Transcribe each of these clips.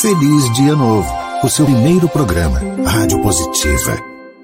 Feliz Dia Novo, o seu primeiro programa, Rádio Positiva.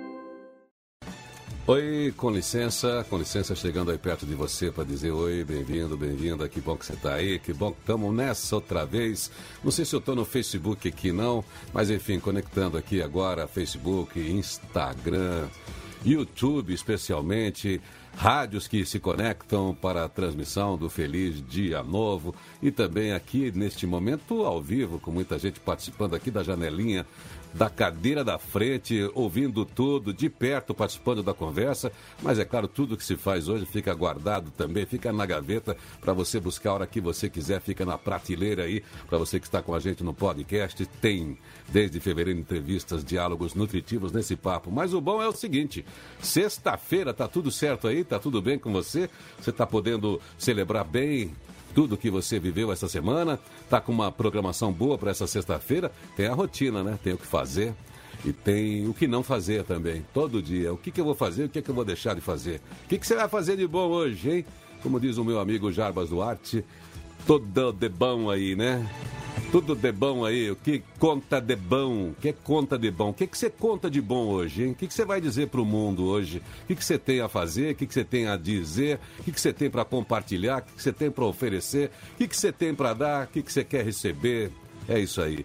Oi, com licença, chegando aí perto de você para dizer oi, bem-vinda, que bom que você está aí, que bom que estamos nessa outra vez. Não sei se eu estou no Facebook aqui não, mas enfim, conectando aqui agora, Facebook, Instagram, YouTube especialmente, rádios que se conectam para a transmissão do Feliz Dia Novo e também aqui neste momento ao vivo, com muita gente participando aqui da janelinha, da cadeira da frente, ouvindo tudo, de perto, participando da conversa, mas é claro, tudo que se faz hoje fica guardado também, fica na gaveta para você buscar a hora que você quiser, fica na prateleira aí, para você que está com a gente no podcast, tem desde fevereiro entrevistas, diálogos nutritivos nesse papo, mas o bom é o seguinte, sexta-feira, tá tudo certo aí, tá tudo bem com você? Você tá podendo celebrar bem tudo que você viveu essa semana, tá com uma programação boa para essa sexta-feira, tem a rotina, né? Tem o que fazer e tem o que não fazer também, todo dia. O que eu vou fazer, o que eu vou deixar de fazer? O que você vai fazer de bom hoje, hein? Como diz o meu amigo Jarbas Duarte, todo de bom aí, né? Tudo de bom aí, o que conta de bom? O que conta de bom? O que você conta de bom hoje, hein? O que você vai dizer para o mundo hoje? O que você tem a fazer? O que você tem a dizer? O que você tem para compartilhar? O que você tem para oferecer? O que você tem para dar? O que você quer receber? É isso aí.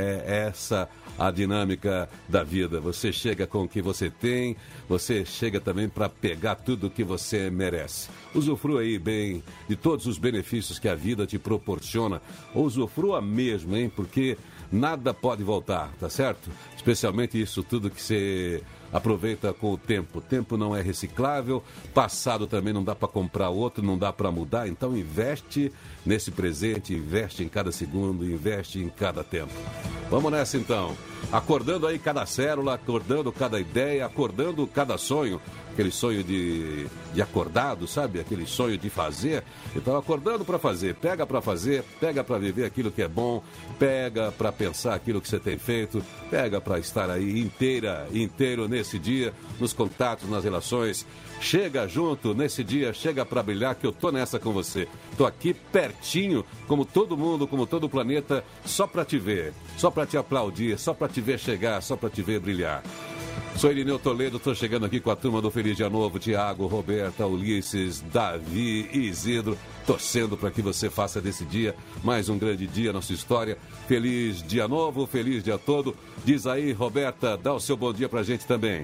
É essa a dinâmica da vida. Você chega com o que você tem, você chega também para pegar tudo o que você merece. Usufrua aí bem de todos os benefícios que a vida te proporciona. Usufrua mesmo, hein? Porque nada pode voltar, tá certo? Especialmente isso tudo que você aproveita com o tempo. O tempo não é reciclável, passado também não dá para comprar outro, não dá para mudar, então investe nesse presente, investe em cada segundo, investe em cada tempo. Vamos nessa então, acordando aí cada célula, acordando cada ideia, acordando cada sonho, aquele sonho de acordado, sabe? Aquele sonho de fazer. Então, acordando para fazer, pega para viver aquilo que é bom, pega para pensar aquilo que você tem feito, pega para estar aí inteiro nesse dia, nos contatos, nas relações. Chega junto nesse dia, chega para brilhar, que eu tô nessa com você. Tô aqui pertinho, como todo mundo, como todo o planeta, só para te ver, só para te aplaudir, só para te ver chegar, só para te ver brilhar. Sou Irineu Toledo, estou chegando aqui com a turma do Feliz Dia Novo, Tiago, Roberta, Ulisses, Davi e Isidro, torcendo para que você faça desse dia mais um grande dia na sua história. Feliz Dia Novo, feliz dia todo. Diz aí, Roberta, dá o seu bom dia para a gente também.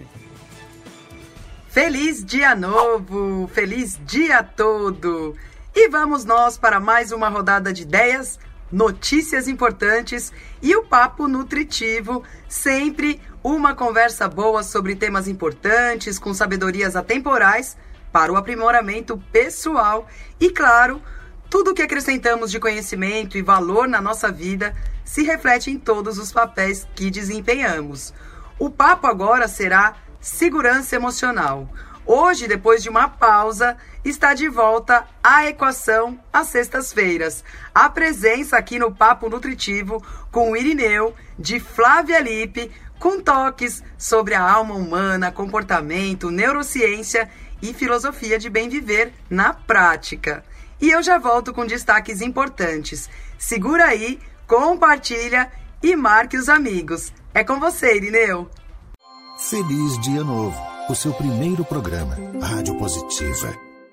Feliz Dia Novo, feliz dia todo. E vamos nós para mais uma rodada de ideias, notícias importantes e o papo nutritivo, sempre uma conversa boa sobre temas importantes, com sabedorias atemporais para o aprimoramento pessoal e, claro, tudo o que acrescentamos de conhecimento e valor na nossa vida se reflete em todos os papéis que desempenhamos. O papo agora será segurança emocional. Hoje, depois de uma pausa, está de volta a equação às sextas-feiras. A presença aqui no Papo Nutritivo com o Irineu, de Flávia Lippe, com toques sobre a alma humana, comportamento, neurociência e filosofia de bem viver na prática. E eu já volto com destaques importantes. Segura aí, compartilha e marque os amigos. É com você, Irineu. Feliz Dia Novo, o seu primeiro programa, Rádio Positiva.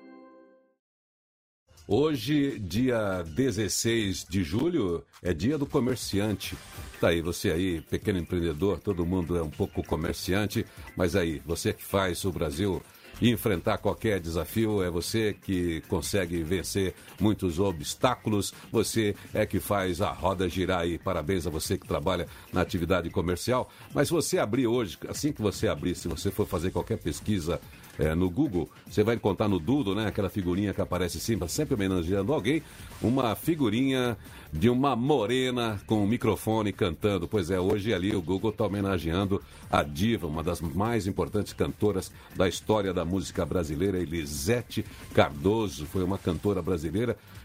Hoje, dia 16 de julho, é dia do comerciante. Tá aí, você aí, pequeno empreendedor, todo mundo é um pouco comerciante, mas aí, você que faz o Brasil enfrentar qualquer desafio, é você que consegue vencer muitos obstáculos, você é que faz a roda girar aí. Parabéns a você que trabalha na atividade comercial. Mas se você abrir hoje, assim que você abrir, se você for fazer qualquer pesquisa no Google, você vai encontrar no Doodle, né, aquela figurinha que aparece sempre homenageando alguém, uma figurinha de uma morena com um microfone cantando. Pois é, hoje ali o Google está homenageando a diva, uma das mais importantes cantoras da história da música brasileira, Elisete Cardoso. Foi uma cantora brasileira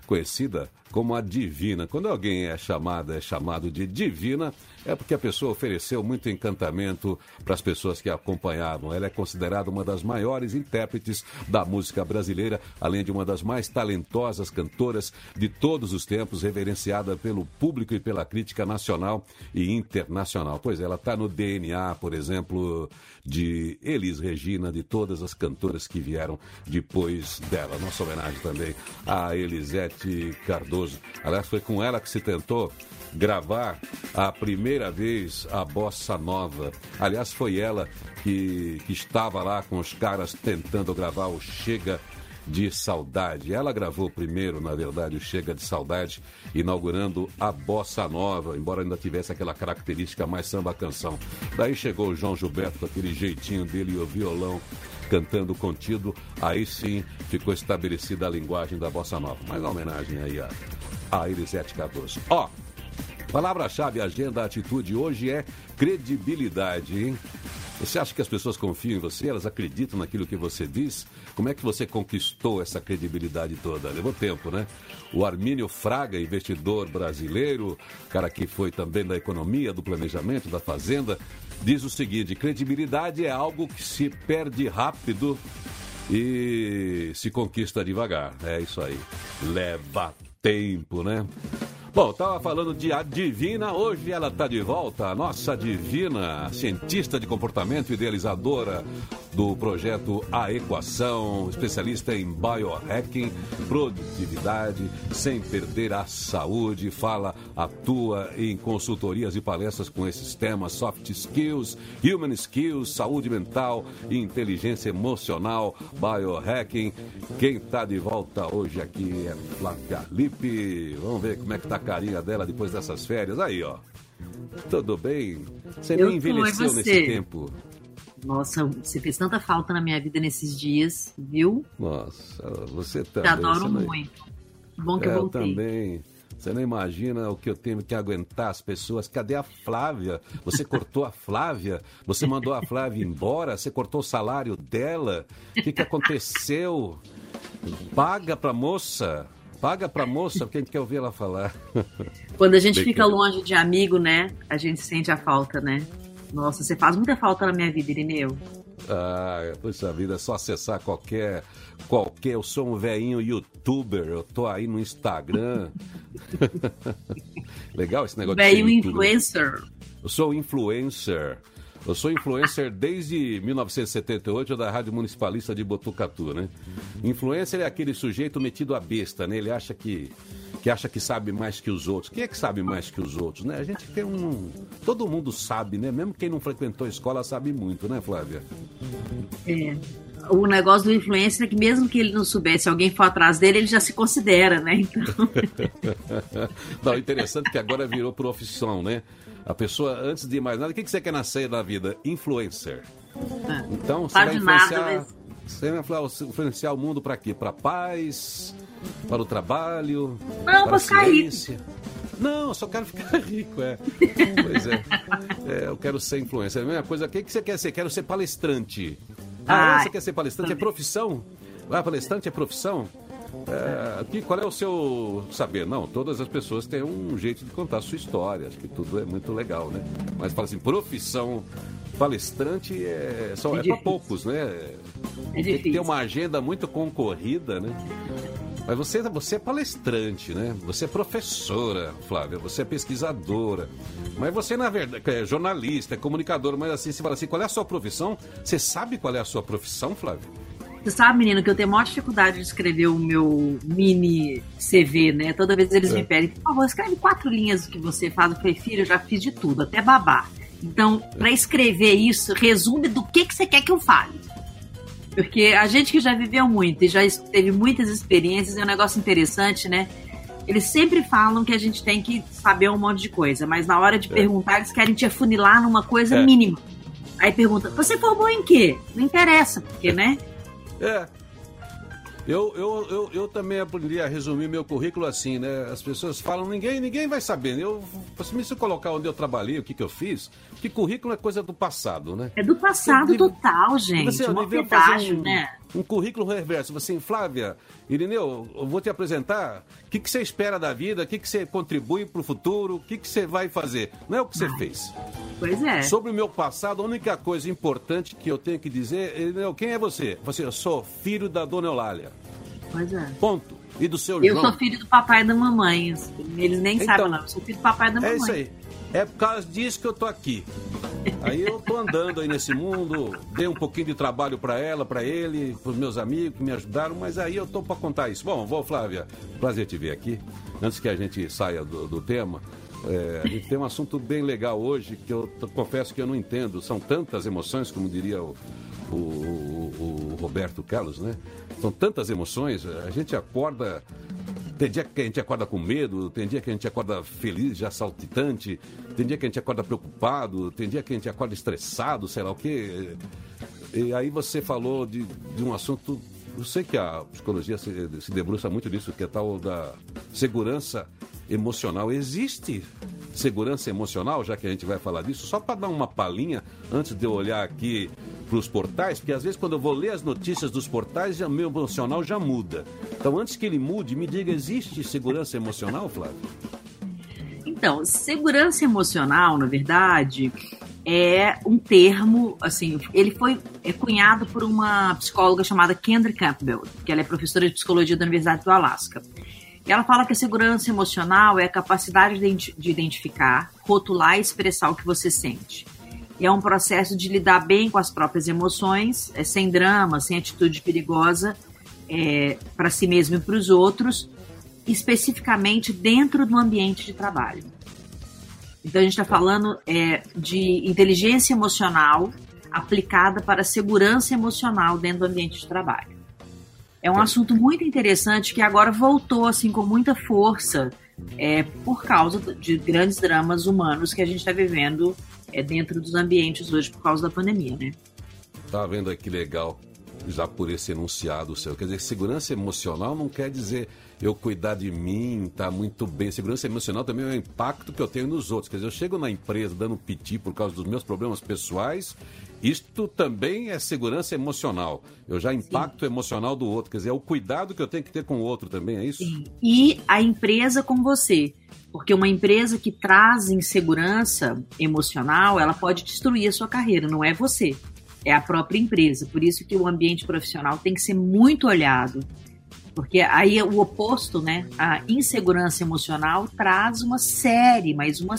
conhecida como a Divina. Quando alguém é chamado de Divina, é porque a pessoa ofereceu muito encantamento para as pessoas que a acompanhavam. Ela é considerada uma das maiores intérpretes da música brasileira, além de uma das mais talentosas cantoras de todos os tempos, reverenciada pelo público e pela crítica nacional e internacional. Pois é, ela está no DNA, por exemplo, de Elis Regina, de todas as cantoras que vieram depois dela. Nossa homenagem também a Elisete Cardoso. Aliás, foi com ela que se tentou gravar a primeira vez a Bossa Nova. Aliás, foi ela que estava lá com os caras tentando gravar o Chega de Saudade. Ela gravou primeiro, na verdade, o Chega de Saudade, inaugurando a Bossa Nova, embora ainda tivesse aquela característica mais samba-canção. Daí chegou o João Gilberto com aquele jeitinho dele e o violão cantando contido. Aí sim ficou estabelecida a linguagem da Bossa Nova. Mas a homenagem aí a Elisete Cardoso. Palavra-chave, agenda, atitude hoje é credibilidade, hein? Você acha que as pessoas confiam em você? Elas acreditam naquilo que você diz? Como é que você conquistou essa credibilidade toda? Levou tempo, né? O Armínio Fraga, investidor brasileiro, cara que foi também da economia, do planejamento, da fazenda, diz o seguinte: credibilidade é algo que se perde rápido e se conquista devagar. É isso aí. Leva tempo, né? Bom, estava falando de a Divina, hoje ela está de volta, a nossa Divina, cientista de comportamento, idealizadora do projeto A Equação, especialista em biohacking, produtividade, sem perder a saúde, atua em consultorias e palestras com esses temas, soft skills, human skills, saúde mental, inteligência emocional, biohacking. Quem está de volta hoje aqui é Flávia Lippe. Vamos ver como é que está a carinha dela depois dessas férias. Aí, ó. Tudo bem? Você nem envelheceu nesse tempo. Nossa, você fez tanta falta na minha vida nesses dias, viu? Nossa, você também. Te adoro muito. Bom que eu voltei. Eu também. Você não imagina o que eu tenho que aguentar as pessoas. Cadê a Flávia? Você cortou a Flávia? Você mandou a Flávia embora? Você cortou o salário dela? O que aconteceu? Paga pra moça. Paga pra moça, porque a gente quer ouvir ela falar. Quando a gente fica longe de amigo, né? A gente sente a falta, né? Nossa, você faz muita falta na minha vida, Irineu. Puxa vida, é só acessar qualquer... Eu sou um velhinho youtuber, eu tô aí no Instagram. Legal esse negócio de velhinho influencer. Eu sou influencer. Eu sou influencer desde 1978 da Rádio Municipalista de Botucatu, né? Influencer é aquele sujeito metido a besta, né? Ele acha que sabe mais que os outros. Quem é que sabe mais que os outros, né? A gente tem todo mundo sabe, né? Mesmo quem não frequentou a escola sabe muito, né, Flávia? É. O negócio do influencer é que mesmo que ele não soubesse, se alguém for atrás dele, ele já se considera, né? Então... Não, interessante que agora virou profissão, né? A pessoa, antes de mais nada, o que você quer nascer da vida? Influencer. Então, você vai influenciar... Você vai influenciar o mundo para quê? Para paz, para o trabalho, não, para a ciência. Não, eu só quero ficar rico, Pois é. Eu quero ser influencer. A mesma coisa, o que você quer ser? Quero ser palestrante. Você quer ser palestrante? É profissão? Palestrante é profissão? Qual é o seu saber? Não, todas as pessoas têm um jeito de contar a sua história. Acho que tudo é muito legal, né? Mas fala assim, profissão palestrante é para poucos, né? Tem que ter uma agenda muito concorrida, né? Mas você é palestrante, né? Você é professora, Flávia, você é pesquisadora. Mas você, na verdade, é jornalista, é comunicadora, mas assim, você fala assim, qual é a sua profissão? Você sabe qual é a sua profissão, Flávia? Você sabe, menino, que eu tenho a maior dificuldade de escrever o meu mini CV, né? Toda vez eles me pedem, por favor, escreve 4 linhas do que você faz. Eu falei, filho, eu já fiz de tudo, até babar. Então, para escrever isso, resume do que você quer que eu fale. Porque a gente que já viveu muito e já teve muitas experiências, é um negócio interessante, né? Eles sempre falam que a gente tem que saber um monte de coisa, mas na hora de perguntar, eles querem te afunilar numa coisa mínima. Aí pergunta, você formou em quê? Não interessa, porque, né? Eu também aprendi a resumir meu currículo assim, né? As pessoas falam, ninguém vai saber. Se eu colocar onde eu trabalhei, o que eu fiz, que currículo é coisa do passado, né? É do passado total, gente. Eu uma pedágio, né? um currículo reverso. Você, Flávia, Irineu, eu vou te apresentar o que você espera da vida, o que você contribui para o futuro, o que você vai fazer. Não é o que você fez. Pois é. Sobre o meu passado, a única coisa importante que eu tenho que dizer, Irineu, quem é você? Eu sou filho da dona Eulália. Pois é. Ponto. E do seu Eu João? sou filho do papai e da mamãe. Eles nem sabem, não. Eu sou filho do papai e da mamãe. É isso aí. É por causa disso que eu tô aqui. Aí eu tô andando aí nesse mundo, dei um pouquinho de trabalho para ela, para ele, para os meus amigos que me ajudaram, mas aí eu tô para contar isso. Bom, Flávia, prazer te ver aqui. Antes que a gente saia do tema, a gente tem um assunto bem legal hoje que eu confesso que eu não entendo. São tantas emoções, como diria o Roberto Carlos, né? São tantas emoções, a gente acorda... Tem dia que a gente acorda com medo, tem dia que a gente acorda feliz, já saltitante, tem dia que a gente acorda preocupado, tem dia que a gente acorda estressado, sei lá o quê. E aí você falou de um assunto, eu sei que a psicologia se debruça muito nisso, que é tal da segurança emocional. Existe segurança emocional, já que a gente vai falar disso? Só para dar uma palhinha, antes de eu olhar aqui para os portais, porque às vezes quando eu vou ler as notícias dos portais, o meu emocional já muda. Então, antes que ele mude, me diga, existe segurança emocional, Flávio? Então, segurança emocional, na verdade, é um termo, assim, ele foi cunhado por uma psicóloga chamada Kendra Campbell, que ela é professora de psicologia da Universidade do Alasca. E ela fala que a segurança emocional é a capacidade de identificar, rotular e expressar o que você sente. E é um processo de lidar bem com as próprias emoções, sem drama, sem atitude perigosa, para si mesmo e para os outros, especificamente dentro do ambiente de trabalho. Então a gente está falando de inteligência emocional aplicada para segurança emocional dentro do ambiente de trabalho. É um assunto muito interessante que agora voltou assim, com muita força por causa de grandes dramas humanos que a gente está vivendo dentro dos ambientes hoje por causa da pandemia, né? Tá vendo aí que legal, já por esse enunciado seu. Quer dizer, segurança emocional não quer dizer eu cuidar de mim, tá muito bem. Segurança emocional também é o impacto que eu tenho nos outros. Quer dizer, eu chego na empresa dando piti por causa dos meus problemas pessoais, isto também é segurança emocional. Eu já impacto emocional do outro. Quer dizer, é o cuidado que eu tenho que ter com o outro também, é isso? Sim. E a empresa com você. Porque uma empresa que traz insegurança emocional, ela pode destruir a sua carreira, não é você. É a própria empresa. Por isso que o ambiente profissional tem que ser muito olhado. Porque aí é o oposto, né? A insegurança emocional traz uma série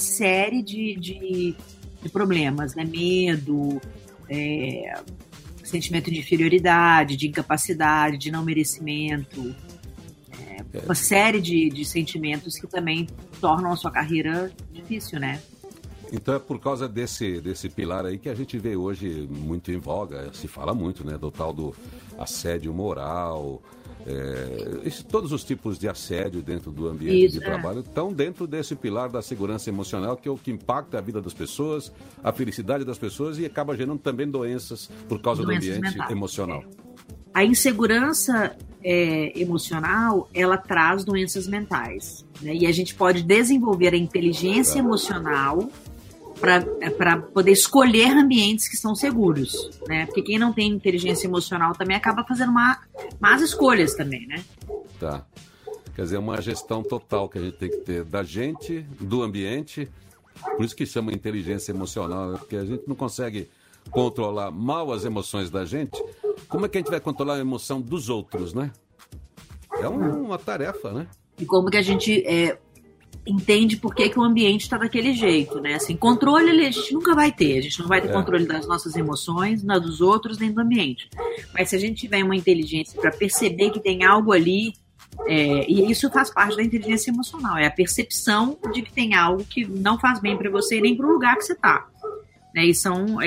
de problemas, né? Medo, sentimento de inferioridade, de incapacidade, de não merecimento. Uma série de sentimentos que também tornam a sua carreira difícil, né? Então é por causa desse pilar aí que a gente vê hoje muito em voga, se fala muito, né, do tal do assédio moral, todos os tipos de assédio dentro do ambiente de trabalho estão dentro desse pilar da segurança emocional, que é o que impacta a vida das pessoas, a felicidade das pessoas e acaba gerando também doenças por causa do ambiente emocional. A insegurança emocional, ela traz doenças mentais, né? E a gente pode desenvolver a inteligência emocional para poder escolher ambientes que são seguros, né? Porque quem não tem inteligência emocional também acaba fazendo más escolhas também, né? Tá. Quer dizer, uma gestão total que a gente tem que ter da gente, do ambiente, por isso que chama inteligência emocional, porque a gente não consegue controlar mal as emoções da gente. Como é que a gente vai controlar a emoção dos outros, né? É uma tarefa, né? E como que a gente entende por que o ambiente está daquele jeito, né? Assim, controle a gente nunca vai ter. A gente não vai ter controle das nossas emoções, nem dos outros, nem do ambiente. Mas se a gente tiver uma inteligência para perceber que tem algo ali, e isso faz parte da inteligência emocional, é a percepção de que tem algo que não faz bem para você nem para o lugar que você está. Né? E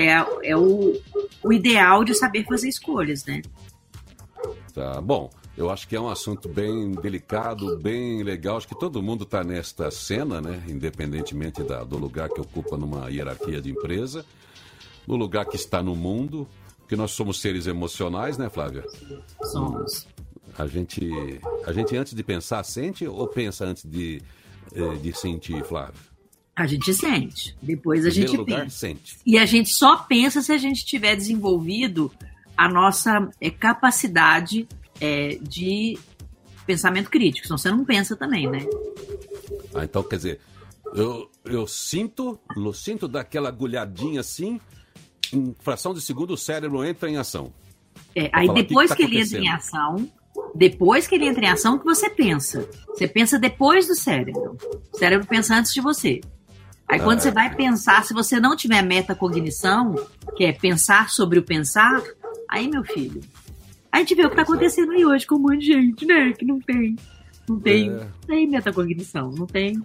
o ideal de saber fazer escolhas, né? Tá, bom, eu acho que é um assunto bem delicado, bem legal. Acho que todo mundo está nesta cena, né? Independentemente do lugar que ocupa numa hierarquia de empresa, no lugar que está no mundo, porque nós somos seres emocionais, né, Flávia? Somos. A gente antes de pensar, sente ou pensa antes de sentir, Flávia? A gente sente, depois a gente pensa. Sente. E a gente só pensa se a gente tiver desenvolvido a nossa capacidade de pensamento crítico. Senão você não pensa também, né? Então, quer dizer, eu sinto daquela agulhadinha assim, em fração de segundo o cérebro entra em ação. Aí depois que ele entra em ação, que você pensa. Você pensa depois do cérebro. O cérebro pensa antes de você. Aí quando você vai pensar, se você não tiver metacognição, que é pensar sobre o pensar, aí, meu filho, a gente vê o que está acontecendo aí hoje com um monte de gente, né? Que não tem metacognição, não tem.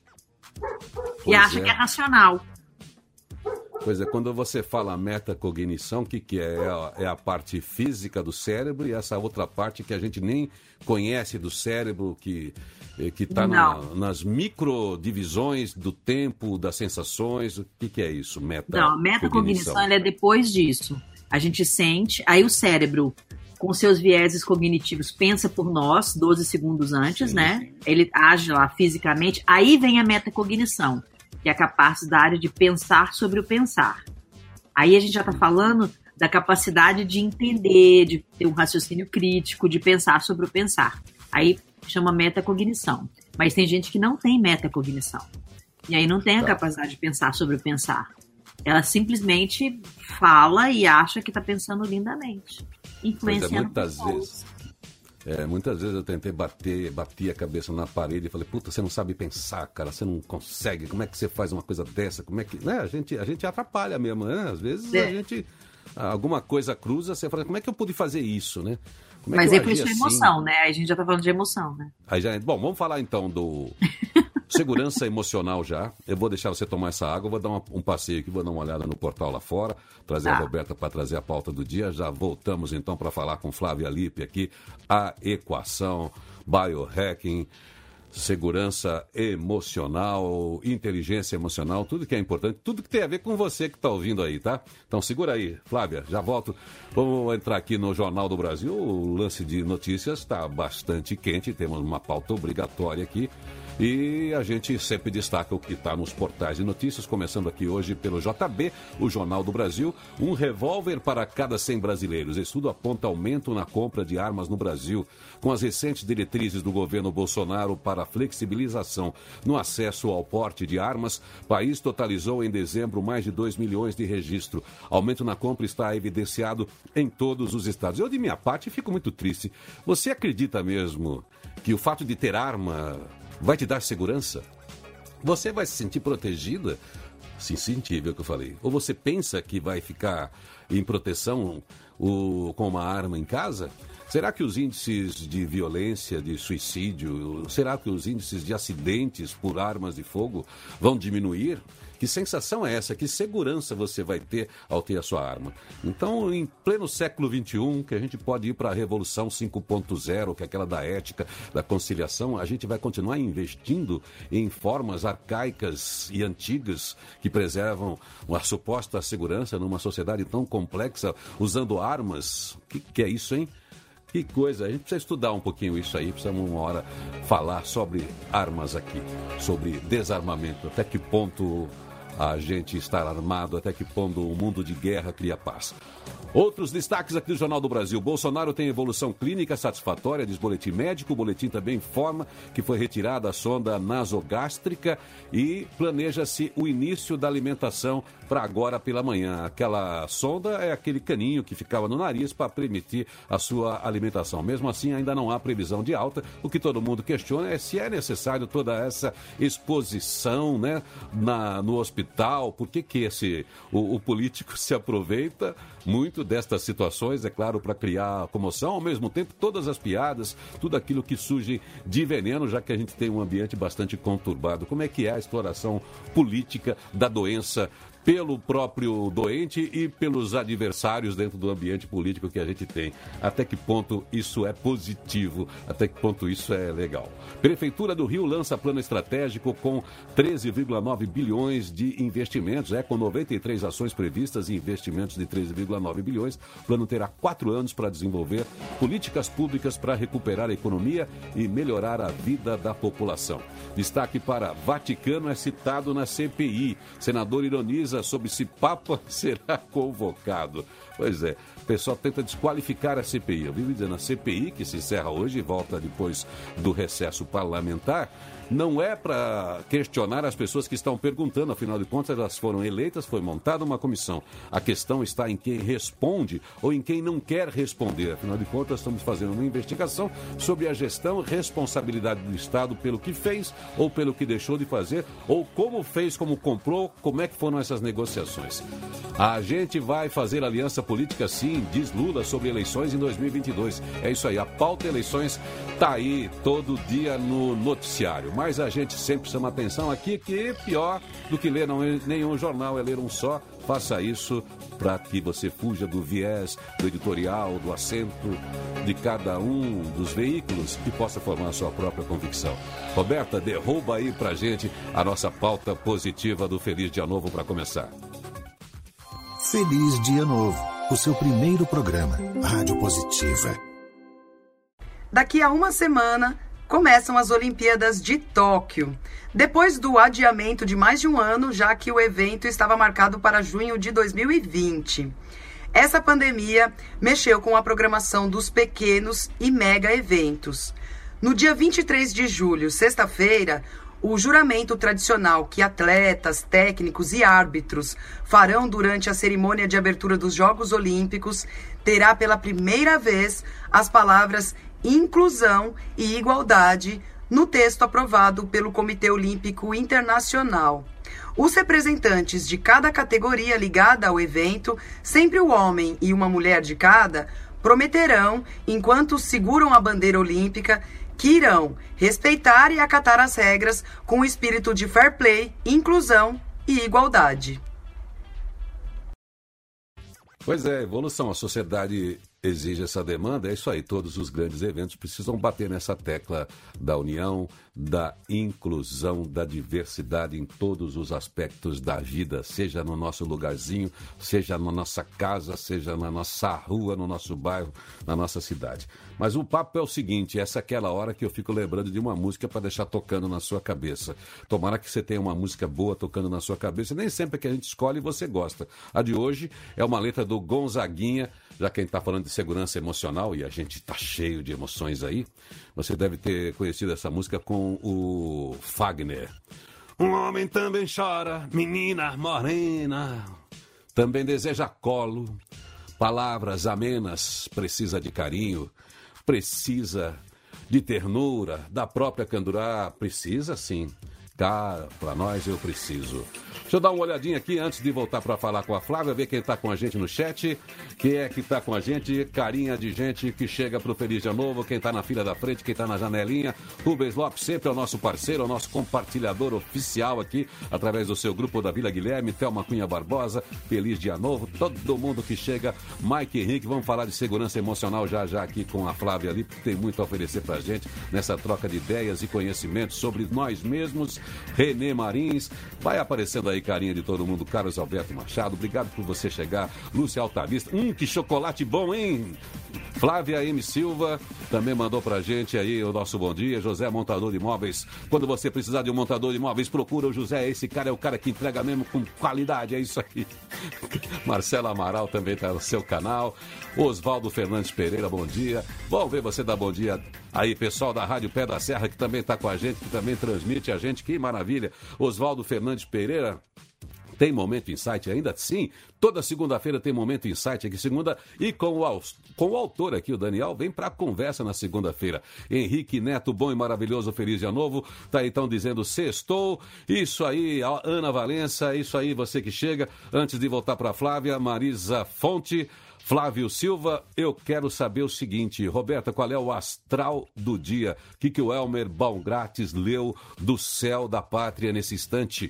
E acha que é racional. Pois é, quando você fala metacognição, o que é? É a parte física do cérebro e essa outra parte que a gente nem conhece do cérebro, que está nas microdivisões do tempo, das sensações. O que é isso, metacognição? Não, a metacognição é depois disso. A gente sente, aí o cérebro, com seus vieses cognitivos, pensa por nós 12 segundos antes, sim, né? Ele age lá fisicamente, aí vem a metacognição, que é a capacidade de pensar sobre o pensar. Aí a gente já está falando da capacidade de entender, de ter um raciocínio crítico, de pensar sobre o pensar. Aí chama metacognição. Mas tem gente que não tem metacognição. E aí não tem a capacidade de pensar sobre o pensar. Ela simplesmente fala e acha que está pensando lindamente. Influenciando muitas vezes eu tentei bater a cabeça na parede e falei, puta, você não sabe pensar, cara, você não consegue, como é que você faz uma coisa dessa, como é que... Né? A gente atrapalha mesmo, né? Às vezes a gente... Alguma coisa cruza, você fala, como é que eu pude fazer isso, né? Mas aí foi isso emoção, né? Aí a gente já tá falando de emoção, né? Bom, vamos falar então do... Segurança emocional já. Eu vou deixar você tomar essa água, vou dar um passeio aqui, vou dar uma olhada no portal lá fora, trazer a Roberta para trazer a pauta do dia. Já voltamos então para falar com Flávia Lippe aqui, a equação, biohacking, segurança emocional, inteligência emocional, tudo que é importante, tudo que tem a ver com você que está ouvindo aí, tá? Então segura aí, Flávia, já volto. Vamos entrar aqui no Jornal do Brasil. O lance de notícias está bastante quente, temos uma pauta obrigatória aqui. E a gente sempre destaca o que está nos portais de notícias, começando aqui hoje pelo JB, o Jornal do Brasil. Um revólver para cada 100 brasileiros. Estudo aponta aumento na compra de armas no Brasil. Com as recentes diretrizes do governo Bolsonaro para a flexibilização no acesso ao porte de armas, o país totalizou em dezembro mais de 2 milhões de registro. Aumento na compra está evidenciado em todos os estados. Eu, de minha parte, fico muito triste. Você acredita mesmo que o fato de ter arma vai te dar segurança? Você vai se sentir protegida? Se sentir, viu o que eu falei. Ou você pensa que vai ficar em proteção com uma arma em casa? Será que os índices de violência, de suicídio, será que os índices de acidentes por armas de fogo vão diminuir? Que sensação é essa? Que segurança você vai ter ao ter a sua arma? Então, em pleno século XXI, que a gente pode ir para a Revolução 5.0, que é aquela da ética, da conciliação, a gente vai continuar investindo em formas arcaicas e antigas que preservam a suposta segurança numa sociedade tão complexa, usando armas? Que é isso, hein? Que coisa, a gente precisa estudar um pouquinho isso aí, precisamos uma hora falar sobre armas aqui, sobre desarmamento, até que ponto a gente está armado, até que ponto o mundo de guerra cria paz. Outros destaques aqui do Jornal do Brasil. Bolsonaro tem evolução clínica satisfatória, diz boletim médico. O boletim também informa que foi retirada a sonda nasogástrica e planeja-se o início da alimentação para agora pela manhã. Aquela sonda é aquele caninho que ficava no nariz para permitir a sua alimentação. Mesmo assim, ainda não há previsão de alta. O que todo mundo questiona é se é necessário toda essa exposição, né, no hospital. Por que o político se aproveita muito destas situações, é claro, para criar comoção, ao mesmo tempo todas as piadas, tudo aquilo que surge de veneno, já que a gente tem um ambiente bastante conturbado. Como é que é a exploração política da doença pelo próprio doente e pelos adversários dentro do ambiente político que a gente tem? Até que ponto isso é positivo? Até que ponto isso é legal? Prefeitura do Rio lança plano estratégico com 13,9 bilhões de investimentos, com 93 ações previstas e investimentos de 13,9 bilhões. O plano terá 4 anos para desenvolver políticas públicas para recuperar a economia e melhorar a vida da população. Destaque para Vaticano é citado na CPI. Senador ironiza sobre se Papa será convocado. Pois é, O pessoal tenta desqualificar a CPI. Eu vivo dizendo, a CPI, que se encerra hoje e volta depois do recesso parlamentar, não é para questionar as pessoas que estão perguntando, afinal de contas elas foram eleitas, foi montada uma comissão. A questão está em quem responde ou em quem não quer responder. Afinal de contas, estamos fazendo uma investigação sobre a gestão e responsabilidade do Estado pelo que fez ou pelo que deixou de fazer, ou como fez, como comprou, como é que foram essas negociações. A gente vai fazer aliança política sim, diz Lula, sobre eleições em 2022. É isso aí, a pauta eleições está aí todo dia no noticiário. Mas a gente sempre chama atenção aqui que pior do que ler nenhum jornal é ler um só. Faça isso para que você fuja do viés, do editorial, do assento de cada um dos veículos e possa formar a sua própria convicção. Roberta, derruba aí pra gente a nossa pauta positiva do Feliz Dia Novo para começar. Feliz Dia Novo, o seu primeiro programa, Rádio Positiva. Daqui a uma semana começam as Olimpíadas de Tóquio, depois do adiamento de mais de um ano, já que o evento estava marcado para junho de 2020. Essa pandemia mexeu com a programação dos pequenos e mega eventos. No dia 23 de julho, sexta-feira, o juramento tradicional que atletas, técnicos e árbitros farão durante a cerimônia de abertura dos Jogos Olímpicos terá pela primeira vez as palavras inclusão e igualdade no texto aprovado pelo Comitê Olímpico Internacional. Os representantes de cada categoria ligada ao evento, sempre um homem e uma mulher de cada, prometerão, enquanto seguram a bandeira olímpica, que irão respeitar e acatar as regras com o espírito de fair play, inclusão e igualdade. Pois é, evolução. A sociedade exige essa demanda, é isso aí. Todos os grandes eventos precisam bater nessa tecla da união, da inclusão, da diversidade em todos os aspectos da vida, seja no nosso lugarzinho, seja na nossa casa, seja na nossa rua, no nosso bairro, na nossa cidade. Mas o papo é o seguinte, essa é aquela hora que eu fico lembrando de uma música para deixar tocando na sua cabeça. Tomara que você tenha uma música boa tocando na sua cabeça, nem sempre que a gente escolhe você gosta. A de hoje é uma letra do Gonzaguinha, já que a gente está falando de segurança emocional e a gente está cheio de emoções aí, você deve ter conhecido essa música com o Fagner. Um homem também chora, menina morena, também deseja colo, palavras amenas, precisa de carinho, precisa de ternura, da própria candura, precisa sim. Cá, pra nós eu preciso. Deixa eu dar uma olhadinha aqui antes de voltar para falar com a Flávia, ver quem tá com a gente no chat. Quem é que tá com a gente? Carinha de gente que chega pro Feliz Dia Novo, quem tá na fila da frente, quem tá na janelinha. Rubens Lopes sempre é o nosso parceiro, é o nosso compartilhador oficial aqui, através do seu grupo da Vila Guilherme, Thelma Cunha Barbosa, Feliz Dia Novo, todo mundo que chega. Mike Henrique, vamos falar de segurança emocional já aqui com a Flávia ali, porque tem muito a oferecer pra gente nessa troca de ideias e conhecimentos sobre nós mesmos. Renê Marins, vai aparecendo aí carinha de todo mundo, Carlos Alberto Machado, obrigado por você chegar, Lúcia Altavista, que chocolate bom, hein? Flávia M. Silva também mandou pra gente aí o nosso bom dia, José Montador de Imóveis, quando você precisar de um montador de imóveis, procura o José, esse cara é o cara que entrega mesmo com qualidade, é isso aí. Marcela Amaral também tá no seu canal, Oswaldo Fernandes Pereira, bom dia, vamos ver você dar bom dia aí, pessoal da Rádio Pé da Serra, que também tá com a gente, que também transmite a gente, que maravilha, Oswaldo Fernandes Pereira. Tem Momento Insight ainda? Sim, toda segunda-feira tem Momento Insight aqui, segunda, e com o autor aqui, o Daniel, vem para a conversa na segunda-feira. Henrique Neto, bom e maravilhoso, Feliz Dia Novo, tá então dizendo sextou, isso aí, Ana Valença, isso aí, você que chega, antes de voltar para Flávia, Marisa Fonte, Flávio Silva, eu quero saber o seguinte, Roberta, qual é o astral do dia? O que o Elmer Baumgratis leu do céu da pátria nesse instante?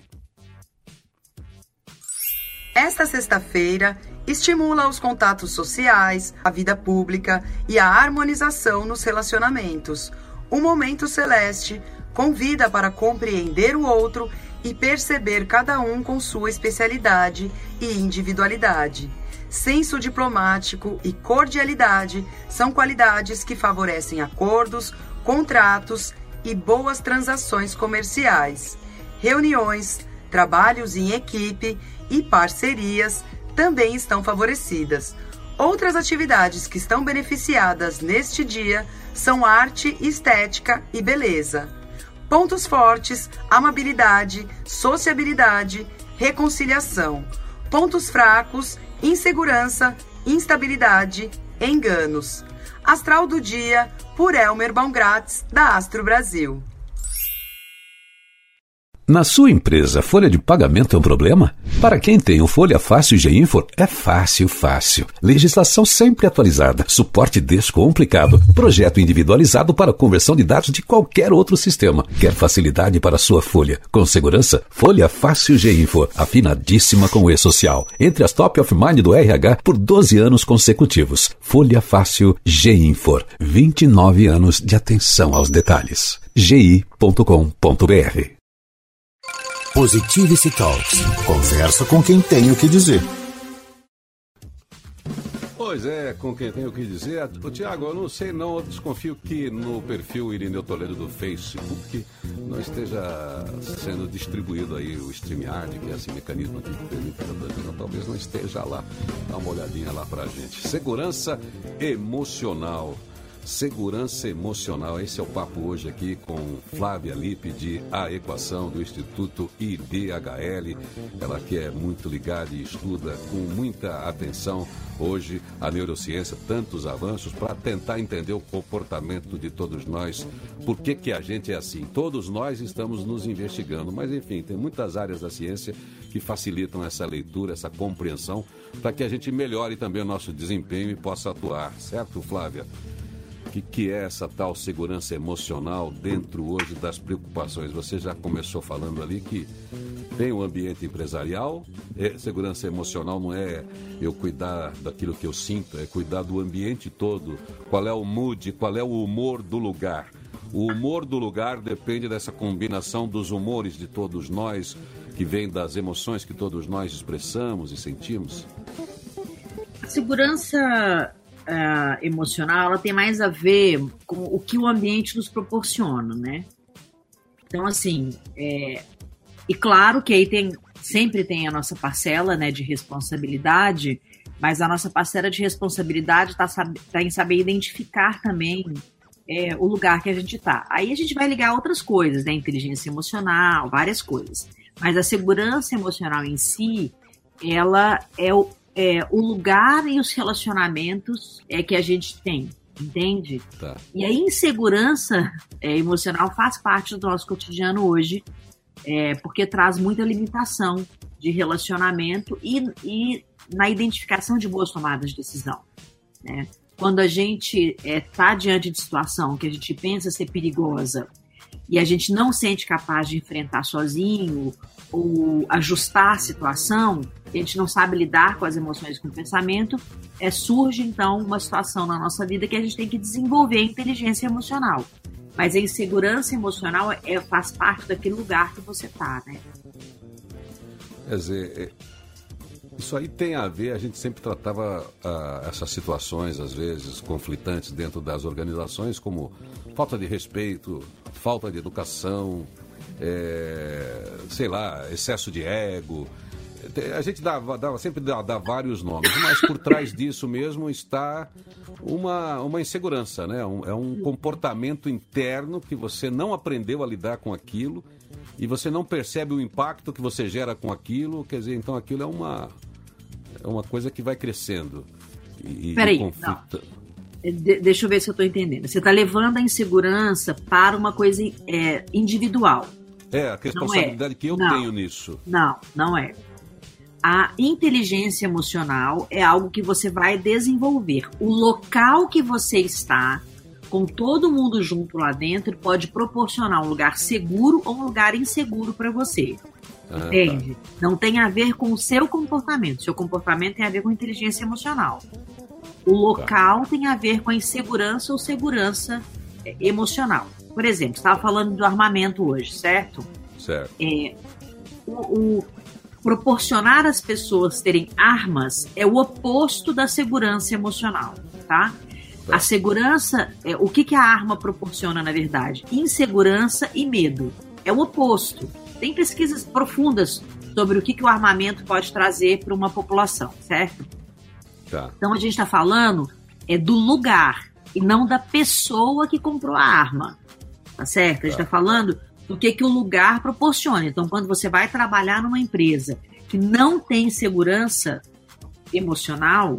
Esta sexta-feira estimula os contatos sociais, a vida pública e a harmonização nos relacionamentos. O Momento Celeste convida para compreender o outro e perceber cada um com sua especialidade e individualidade. Senso diplomático e cordialidade são qualidades que favorecem acordos, contratos e boas transações comerciais. Reuniões, trabalhos em equipe e parcerias também estão favorecidas. Outras atividades que estão beneficiadas neste dia são arte, estética e beleza. Pontos fortes, amabilidade, sociabilidade, reconciliação. Pontos fracos, insegurança, instabilidade, enganos. Astral do dia, por Elmer Baumgratz, da Astro Brasil. Na sua empresa, folha de pagamento é um problema? Para quem tem o Folha Fácil GInfor, é fácil. Legislação sempre atualizada, suporte descomplicado, projeto individualizado para conversão de dados de qualquer outro sistema. Quer facilidade para a sua folha? Com segurança? Folha Fácil GInfor, afinadíssima com o E-Social. Entre as top of mind do RH por 12 anos consecutivos. Folha Fácil GInfor, 29 anos de atenção aos detalhes. gi.com.br. Positivity Talks. Conversa com quem tem o que dizer. Pois é, com quem tem o que dizer. Tiago, eu não sei não, eu desconfio que no perfil Irineu Toledo do Facebook não esteja sendo distribuído aí o StreamYard, que é esse mecanismo aqui que permite a transmissão, talvez não esteja lá. Dá uma olhadinha lá pra gente. Segurança emocional. Segurança emocional, esse é o papo hoje aqui com Flávia Lippe de A Equação do Instituto IDHL, ela que é muito ligada e estuda com muita atenção hoje a neurociência, tantos avanços para tentar entender o comportamento de todos nós, por que a gente é assim. Todos nós estamos nos investigando, mas enfim, tem muitas áreas da ciência que facilitam essa leitura, essa compreensão, para que a gente melhore também o nosso desempenho e possa atuar, certo, Flávia? O que é essa tal segurança emocional dentro hoje das preocupações? Você já começou falando ali que tem o ambiente empresarial, segurança emocional não é eu cuidar daquilo que eu sinto, é cuidar do ambiente todo. Qual é o mood, qual é o humor do lugar? O humor do lugar depende dessa combinação dos humores de todos nós, que vem das emoções que todos nós expressamos e sentimos. A segurança emocional, ela tem mais a ver com o que o ambiente nos proporciona, né? Então, assim, e claro que aí sempre tem a nossa parcela, né, de responsabilidade, mas a nossa parcela de responsabilidade está em saber identificar também o lugar que a gente está. Aí a gente vai ligar outras coisas, né? Inteligência emocional, várias coisas. Mas a segurança emocional em si, ela é o lugar e os relacionamentos que a gente tem, entende? Tá. E a insegurança emocional faz parte do nosso cotidiano hoje, porque traz muita limitação de relacionamento e na identificação de boas tomadas de decisão, né? Quando a gente está diante de situação que a gente pensa ser perigosa e a gente não sente capaz de enfrentar sozinho ou ajustar a situação, a gente não sabe lidar com as emoções e com o pensamento, surge então uma situação na nossa vida que a gente tem que desenvolver a inteligência emocional. Mas a insegurança emocional faz parte daquele lugar que você está, né? Quer dizer, isso aí tem a ver, a gente sempre tratava essas situações, às vezes, conflitantes dentro das organizações, como falta de respeito, falta de educação, sei lá, excesso de ego. A gente sempre dá vários nomes, mas por trás disso mesmo está uma insegurança, né? É um comportamento interno que você não aprendeu a lidar com aquilo e você não percebe o impacto que você gera com aquilo. Quer dizer, então aquilo é uma coisa que vai crescendo. Peraí, deixa eu ver se eu estou entendendo. Você está levando a insegurança para uma coisa individual. A responsabilidade que eu tenho nisso. Não é. A inteligência emocional é algo que você vai desenvolver. O local que você está, com todo mundo junto lá dentro, pode proporcionar um lugar seguro ou um lugar inseguro para você. Entende? Tá. Não tem a ver com o seu comportamento. Seu comportamento tem a ver com a inteligência emocional. O local tem a ver com a insegurança ou segurança emocional. Por exemplo, você estava falando do armamento hoje, certo? Certo. Proporcionar às pessoas terem armas é o oposto da segurança emocional, tá? A segurança, o que a arma proporciona, na verdade? Insegurança e medo. É o oposto. Tem pesquisas profundas sobre o que o armamento pode trazer para uma população, certo? Tá. Então a gente está falando do lugar e não da pessoa que comprou a arma. Tá certo? A gente está falando do que o lugar proporciona. Então, quando você vai trabalhar numa empresa que não tem segurança emocional,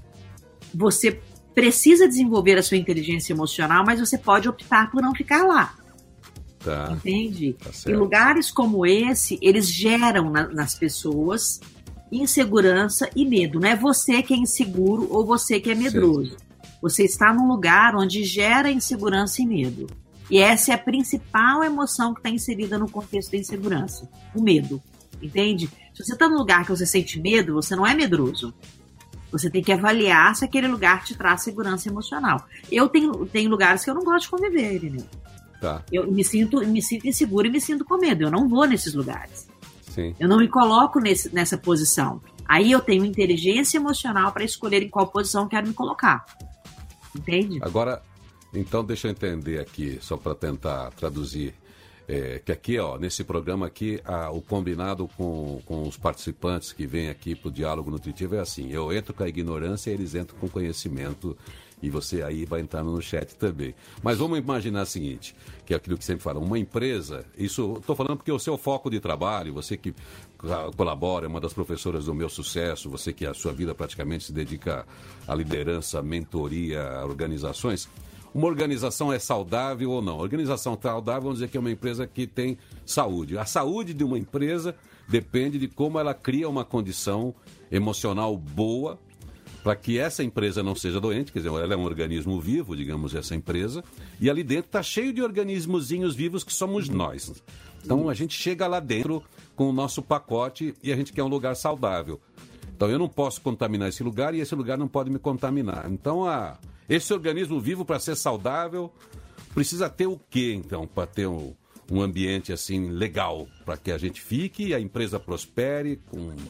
você precisa desenvolver a sua inteligência emocional, mas você pode optar por não ficar lá. Tá. Entende? Tá certo. E lugares como esse, eles geram nas pessoas insegurança e medo. Não é você que é inseguro ou você que é medroso. Sim. Você está num lugar onde gera insegurança e medo. E essa é a principal emoção que está inserida no contexto da insegurança. O medo. Entende? Se você está num lugar que você sente medo, você não é medroso. Você tem que avaliar se aquele lugar te traz segurança emocional. Eu tenho lugares que eu não gosto de conviver, Irineu. Tá. Eu me sinto inseguro e me sinto com medo. Eu não vou nesses lugares. Sim. Eu não me coloco nessa posição. Aí eu tenho inteligência emocional para escolher em qual posição eu quero me colocar. Entende? Agora, então deixa eu entender aqui, só para tentar traduzir. Que aqui, nesse programa aqui, o combinado com os participantes que vêm aqui para o Diálogo Nutritivo é assim: eu entro com a ignorância e eles entram com conhecimento, e você aí vai entrar no chat também. Mas vamos imaginar o seguinte, que é aquilo que sempre fala, uma empresa, isso estou falando porque o seu foco de trabalho, você que colabora, é uma das professoras do Meu Sucesso, você que a sua vida praticamente se dedica à liderança, mentoria, a organizações. Uma organização é saudável ou não? A organização saudável, vamos dizer que é uma empresa que tem saúde. A saúde de uma empresa depende de como ela cria uma condição emocional boa para que essa empresa não seja doente, quer dizer, ela é um organismo vivo, digamos, essa empresa, e ali dentro está cheio de organismozinhos vivos que somos nós. Então a gente chega lá dentro com o nosso pacote e a gente quer um lugar saudável. Então eu não posso contaminar esse lugar e esse lugar não pode me contaminar. Então esse organismo vivo, para ser saudável, precisa ter o quê, então, para ter um ambiente assim legal, para que a gente fique e a empresa prospere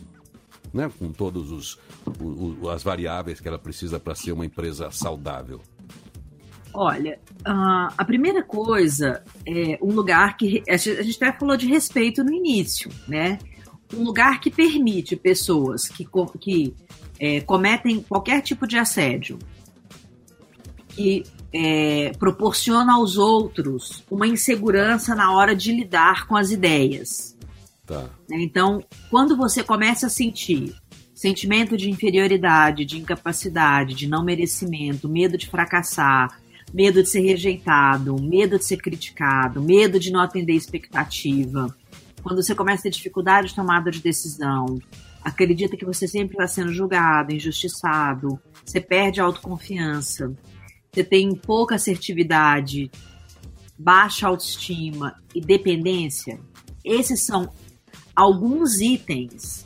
com todas as variáveis que ela precisa para ser uma empresa saudável? Olha, a primeira coisa é um lugar que... A gente até falou de respeito no início, né? Um lugar que permite pessoas que cometem qualquer tipo de assédio, que proporciona aos outros uma insegurança na hora de lidar com as ideias. Tá. Então, quando você começa a sentir sentimento de inferioridade, de incapacidade, de não merecimento, medo de fracassar, medo de ser rejeitado, medo de ser criticado, medo de não atender expectativa, quando você começa a ter dificuldade de tomada de decisão, acredita que você sempre está sendo julgado, injustiçado, você perde a autoconfiança, você tem pouca assertividade, baixa autoestima e dependência, esses são alguns itens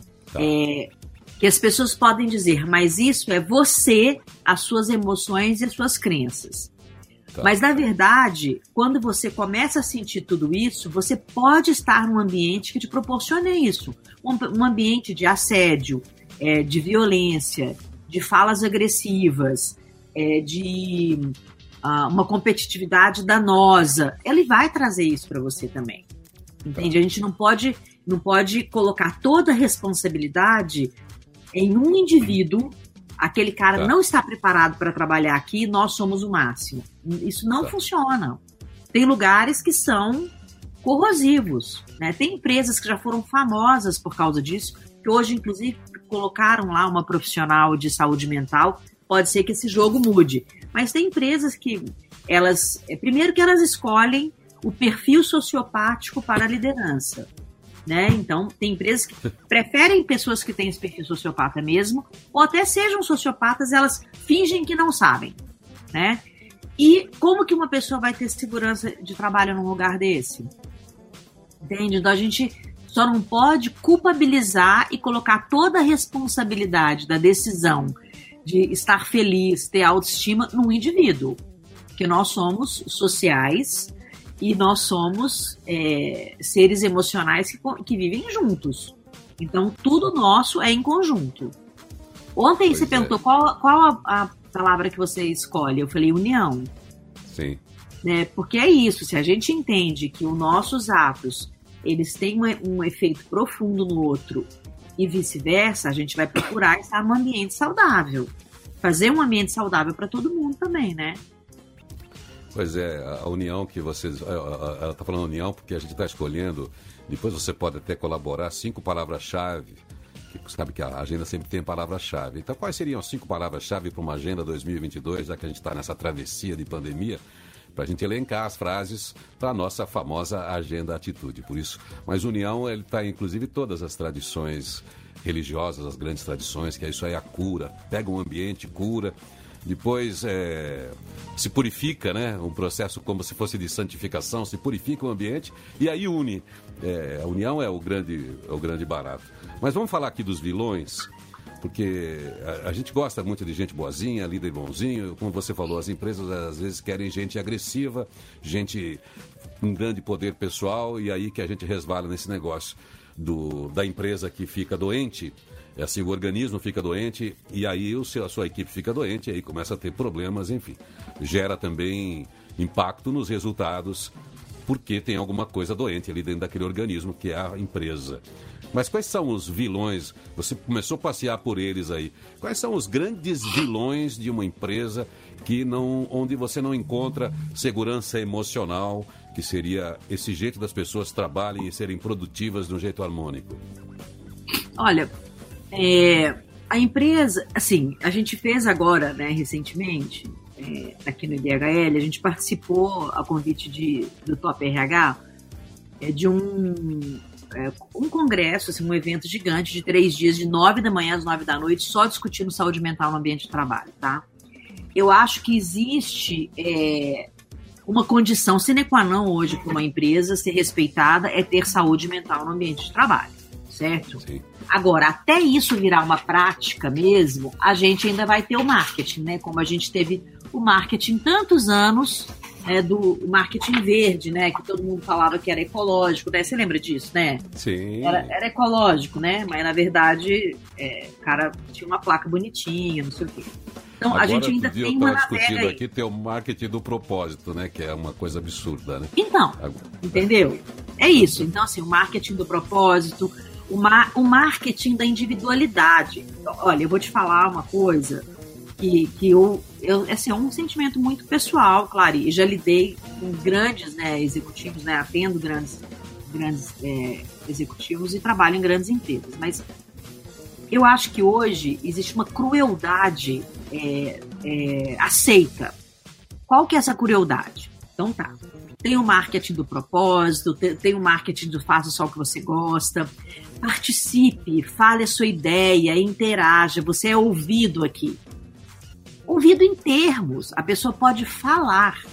que as pessoas podem dizer, mas isso é você, as suas emoções e as suas crenças. Tá. Mas, na verdade, quando você começa a sentir tudo isso, você pode estar num ambiente que te proporcione isso. Um ambiente de assédio, de violência, de falas agressivas, de uma competitividade danosa. Ele vai trazer isso para você também. Entende? A gente não pode colocar toda a responsabilidade em um indivíduo. Aquele cara não está preparado para trabalhar aqui, nós somos o máximo. Isso não funciona. Tem lugares que são corrosivos, né? Tem empresas que já foram famosas por causa disso, que hoje, inclusive, colocaram lá uma profissional de saúde mental. Pode ser que esse jogo mude. Mas tem empresas que primeiro que elas escolhem o perfil sociopático para a liderança. Né? Então, tem empresas que preferem pessoas que têm esse perfil sociopata mesmo, ou até sejam sociopatas, elas fingem que não sabem, né? E como que uma pessoa vai ter segurança de trabalho num lugar desse? Entende? Então, a gente só não pode culpabilizar e colocar toda a responsabilidade da decisão de estar feliz, ter autoestima num indivíduo, porque nós somos sociais e nós somos seres emocionais que vivem juntos. Então, tudo nosso é em conjunto. Ontem você perguntou qual a palavra que você escolhe. Eu falei união. Sim. Né? Porque é isso. Se a gente entende que os nossos atos eles têm um efeito profundo no outro e vice-versa, a gente vai procurar estar num ambiente saudável. Fazer um ambiente saudável para todo mundo também, né? Pois é, a união que vocês... Ela está falando união porque a gente está escolhendo, depois você pode até colaborar 5 palavras-chave, que sabe que a agenda sempre tem palavra-chave. Então, quais seriam as 5 palavras-chave para uma agenda 2022, já que a gente está nessa travessia de pandemia, para a gente elencar as frases para a nossa famosa agenda atitude. Por isso, mas união, ele está inclusive todas as tradições religiosas, as grandes tradições, que isso aí é a cura. Pega um ambiente, cura, depois se purifica, né? Um processo como se fosse de santificação, se purifica o ambiente e aí une. A união é o grande barato. Mas vamos falar aqui dos vilões, porque a gente gosta muito de gente boazinha, líder bonzinho. Como você falou, as empresas às vezes querem gente agressiva, gente com grande poder pessoal, e aí que a gente resvala nesse negócio da empresa que fica doente. É assim, o organismo fica doente e aí a sua equipe fica doente e aí começa a ter problemas, enfim. Gera também impacto nos resultados porque tem alguma coisa doente ali dentro daquele organismo que é a empresa. Mas quais são os vilões? Você começou a passear por eles aí. Quais são os grandes vilões de uma empresa onde você não encontra segurança emocional, que seria esse jeito das pessoas trabalhem e serem produtivas de um jeito harmônico? Olha, a empresa, assim, a gente fez agora, né, recentemente, aqui no IDHL, a gente participou, a convite do Top RH, de um congresso, assim, um evento gigante de 3 dias, de 9 da manhã às 9 da noite, só discutindo saúde mental no ambiente de trabalho, tá? Eu acho que existe uma condição sine qua non hoje para uma empresa ser respeitada é ter saúde mental no ambiente de trabalho, certo? Sim. Agora, até isso virar uma prática mesmo, a gente ainda vai ter o marketing, né? Como a gente teve o marketing tantos anos, do marketing verde, né? Que todo mundo falava que era ecológico, né? Você lembra disso, né? Sim. Era ecológico, né? Mas, na verdade, o cara tinha uma placa bonitinha, não sei o quê. Então, agora, a gente ainda tem uma discutindo aqui, tem o marketing do propósito, né? Que é uma coisa absurda, né? Então, entendeu? É isso. Então, assim, o marketing do propósito, o marketing da individualidade. Olha, eu vou te falar uma coisa que assim, é um sentimento muito pessoal, claro, e já lidei com grandes, né, executivos, né, atendo grandes executivos e trabalho em grandes empresas, mas eu acho que hoje existe uma crueldade aceita. Qual que é essa crueldade? Então tá, tem o marketing do propósito, tem o marketing do faça só o que você gosta, participe, fale a sua ideia, interaja, você é ouvido aqui. Ouvido em termos, a pessoa pode falar,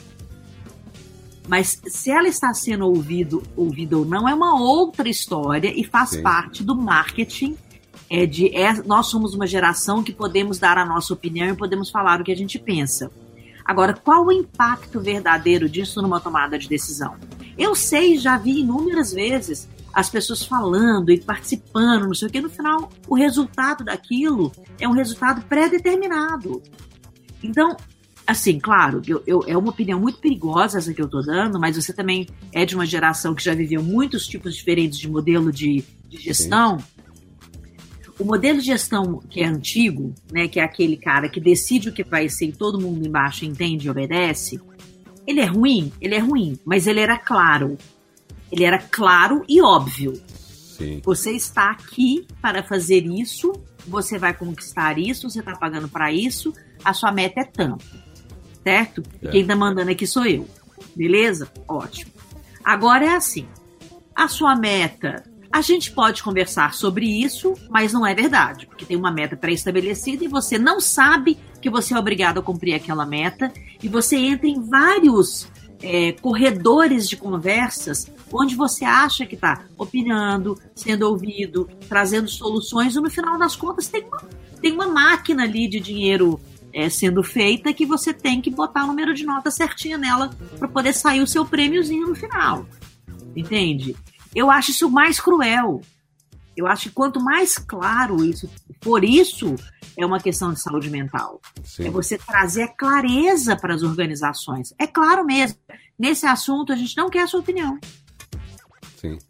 mas se ela está sendo ouvida ou não é uma outra história e faz Sim. parte do marketing. Nós somos uma geração que podemos dar a nossa opinião e podemos falar o que a gente pensa. Agora, qual o impacto verdadeiro disso numa tomada de decisão? Eu sei, já vi inúmeras vezes as pessoas falando e participando, não sei o que, no final o resultado daquilo é um resultado pré-determinado. Então, assim, claro, é uma opinião muito perigosa essa que eu estou dando, mas você também é de uma geração que já viveu muitos tipos diferentes de modelo de gestão. Sim. O modelo de gestão que é antigo, né, que é aquele cara que decide o que vai ser e todo mundo embaixo entende e obedece, ele é ruim, mas ele era claro. Ele era claro e óbvio. Sim. Você está aqui para fazer isso, você vai conquistar isso, você está pagando para isso, a sua meta é tanto, certo? E quem está mandando aqui sou eu, beleza? Ótimo. Agora é assim, a sua meta, a gente pode conversar sobre isso, mas não é verdade, porque tem uma meta pré-estabelecida e você não sabe que você é obrigado a cumprir aquela meta e você entra em vários corredores de conversas onde você acha que está opinando, sendo ouvido, trazendo soluções e no final das contas tem uma máquina ali de dinheiro sendo feita que você tem que botar o número de nota certinha nela para poder sair o seu prêmiozinho no final. Entende? Eu acho isso mais cruel. Eu acho que quanto mais claro isso, por isso é uma questão de saúde mental. Sim. É você trazer a clareza para as organizações. É claro mesmo. Nesse assunto a gente não quer a sua opinião. Sim.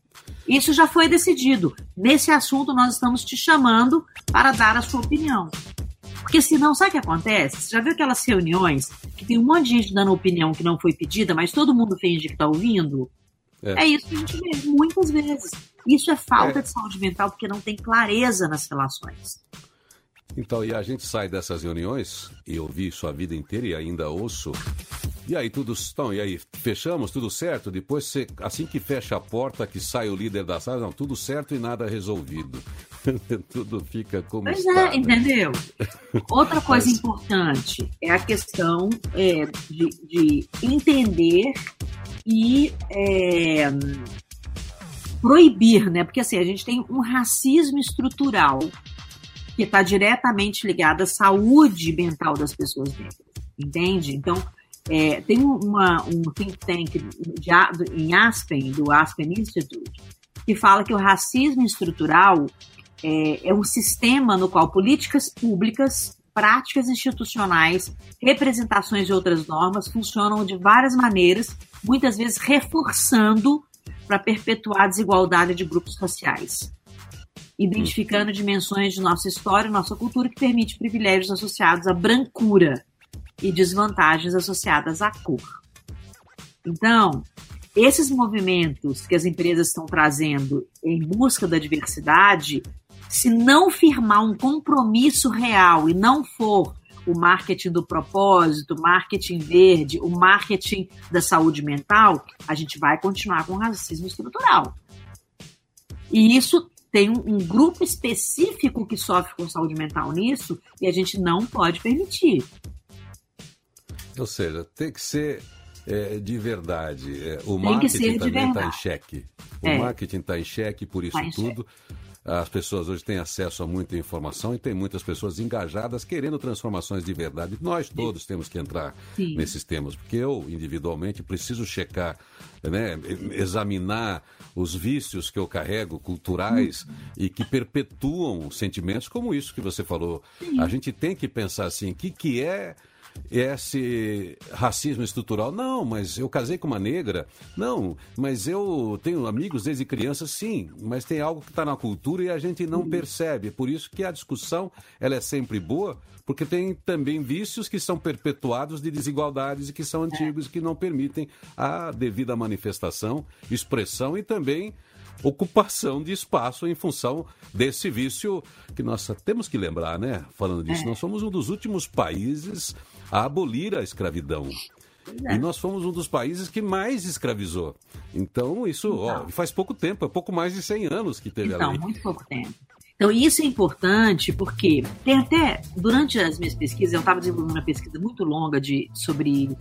Isso já foi decidido. Nesse assunto, nós estamos te chamando para dar a sua opinião. Porque senão, sabe o que acontece? Você já viu aquelas reuniões que tem um monte de gente dando opinião que não foi pedida, mas todo mundo finge que está ouvindo? É isso que a gente vê muitas vezes. Isso é falta de saúde mental, porque não tem clareza nas relações. Então, e a gente sai dessas reuniões, e eu vi isso a vida inteira e ainda ouço, e aí e aí fechamos, tudo certo? Depois, assim que fecha a porta, que sai o líder da sala, não, tudo certo e nada resolvido. Tudo fica como pois está. É, entendeu? Outra coisa importante é a questão de entender e proibir, né? Porque assim, a gente tem um racismo estrutural que está diretamente ligado à saúde mental das pessoas negras, entende? Então, tem um think tank em Aspen, do Aspen Institute, que fala que o racismo estrutural é um sistema no qual políticas públicas, práticas institucionais, representações de outras normas funcionam de várias maneiras, muitas vezes reforçando para perpetuar a desigualdade de grupos raciais, identificando dimensões de nossa história e nossa cultura que permite privilégios associados à brancura e desvantagens associadas à cor. Então, esses movimentos que as empresas estão trazendo em busca da diversidade, se não firmar um compromisso real e não for o marketing do propósito, o marketing verde, o marketing da saúde mental, a gente vai continuar com racismo estrutural. E isso tem um grupo específico que sofre com saúde mental nisso e a gente não pode permitir. Ou seja, tem que ser de verdade. O marketing também está em xeque. O marketing está em xeque por isso tudo. As pessoas hoje têm acesso a muita informação e tem muitas pessoas engajadas querendo transformações de verdade. Nós todos temos que entrar nesses temas, porque eu, individualmente, preciso checar, né, examinar os vícios que eu carrego, culturais, e que perpetuam sentimentos como isso que você falou. A gente tem que pensar assim, o que é esse racismo estrutural? Não, mas eu casei com uma negra. Não, mas eu tenho amigos desde criança. Sim, mas tem algo que está na cultura e a gente não percebe. Por isso que a discussão ela é sempre boa, porque tem também vícios que são perpetuados de desigualdades e que são antigos e que não permitem a devida manifestação, expressão e também ocupação de espaço em função desse vício que nós temos que lembrar, né? Falando disso, nós somos um dos últimos países a abolir a escravidão. E nós fomos um dos países que mais escravizou. Então, isso faz pouco tempo, é pouco mais de 100 anos que teve a lei. Muito pouco tempo. Então, isso é importante porque tem até, durante as minhas pesquisas, eu estava desenvolvendo uma pesquisa muito longa sobre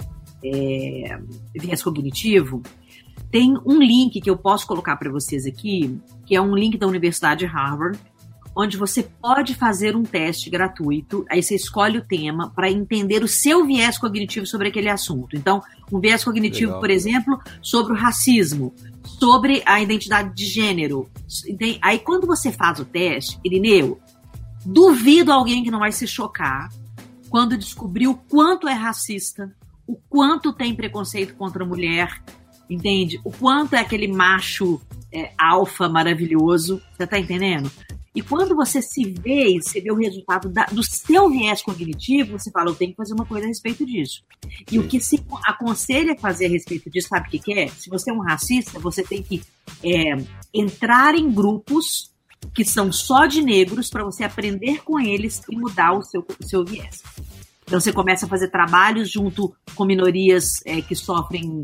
viés cognitivo. Tem um link que eu posso colocar para vocês aqui, que é um link da Universidade de Harvard, onde você pode fazer um teste gratuito, aí você escolhe o tema para entender o seu viés cognitivo sobre aquele assunto. Então, um viés cognitivo, por exemplo, sobre o racismo, sobre a identidade de gênero. Aí, quando você faz o teste, Irineu, duvido alguém que não vai se chocar quando descobrir o quanto é racista, o quanto tem preconceito contra a mulher, entende? O quanto é aquele macho alfa maravilhoso, você tá entendendo? E quando você se vê e você vê o resultado do seu viés cognitivo, você fala, eu tenho que fazer uma coisa a respeito disso. E o que se aconselha a fazer a respeito disso, sabe o que é? Se você é um racista, você tem que entrar em grupos que são só de negros para você aprender com eles e mudar o seu viés. Então, você começa a fazer trabalhos junto com minorias que sofrem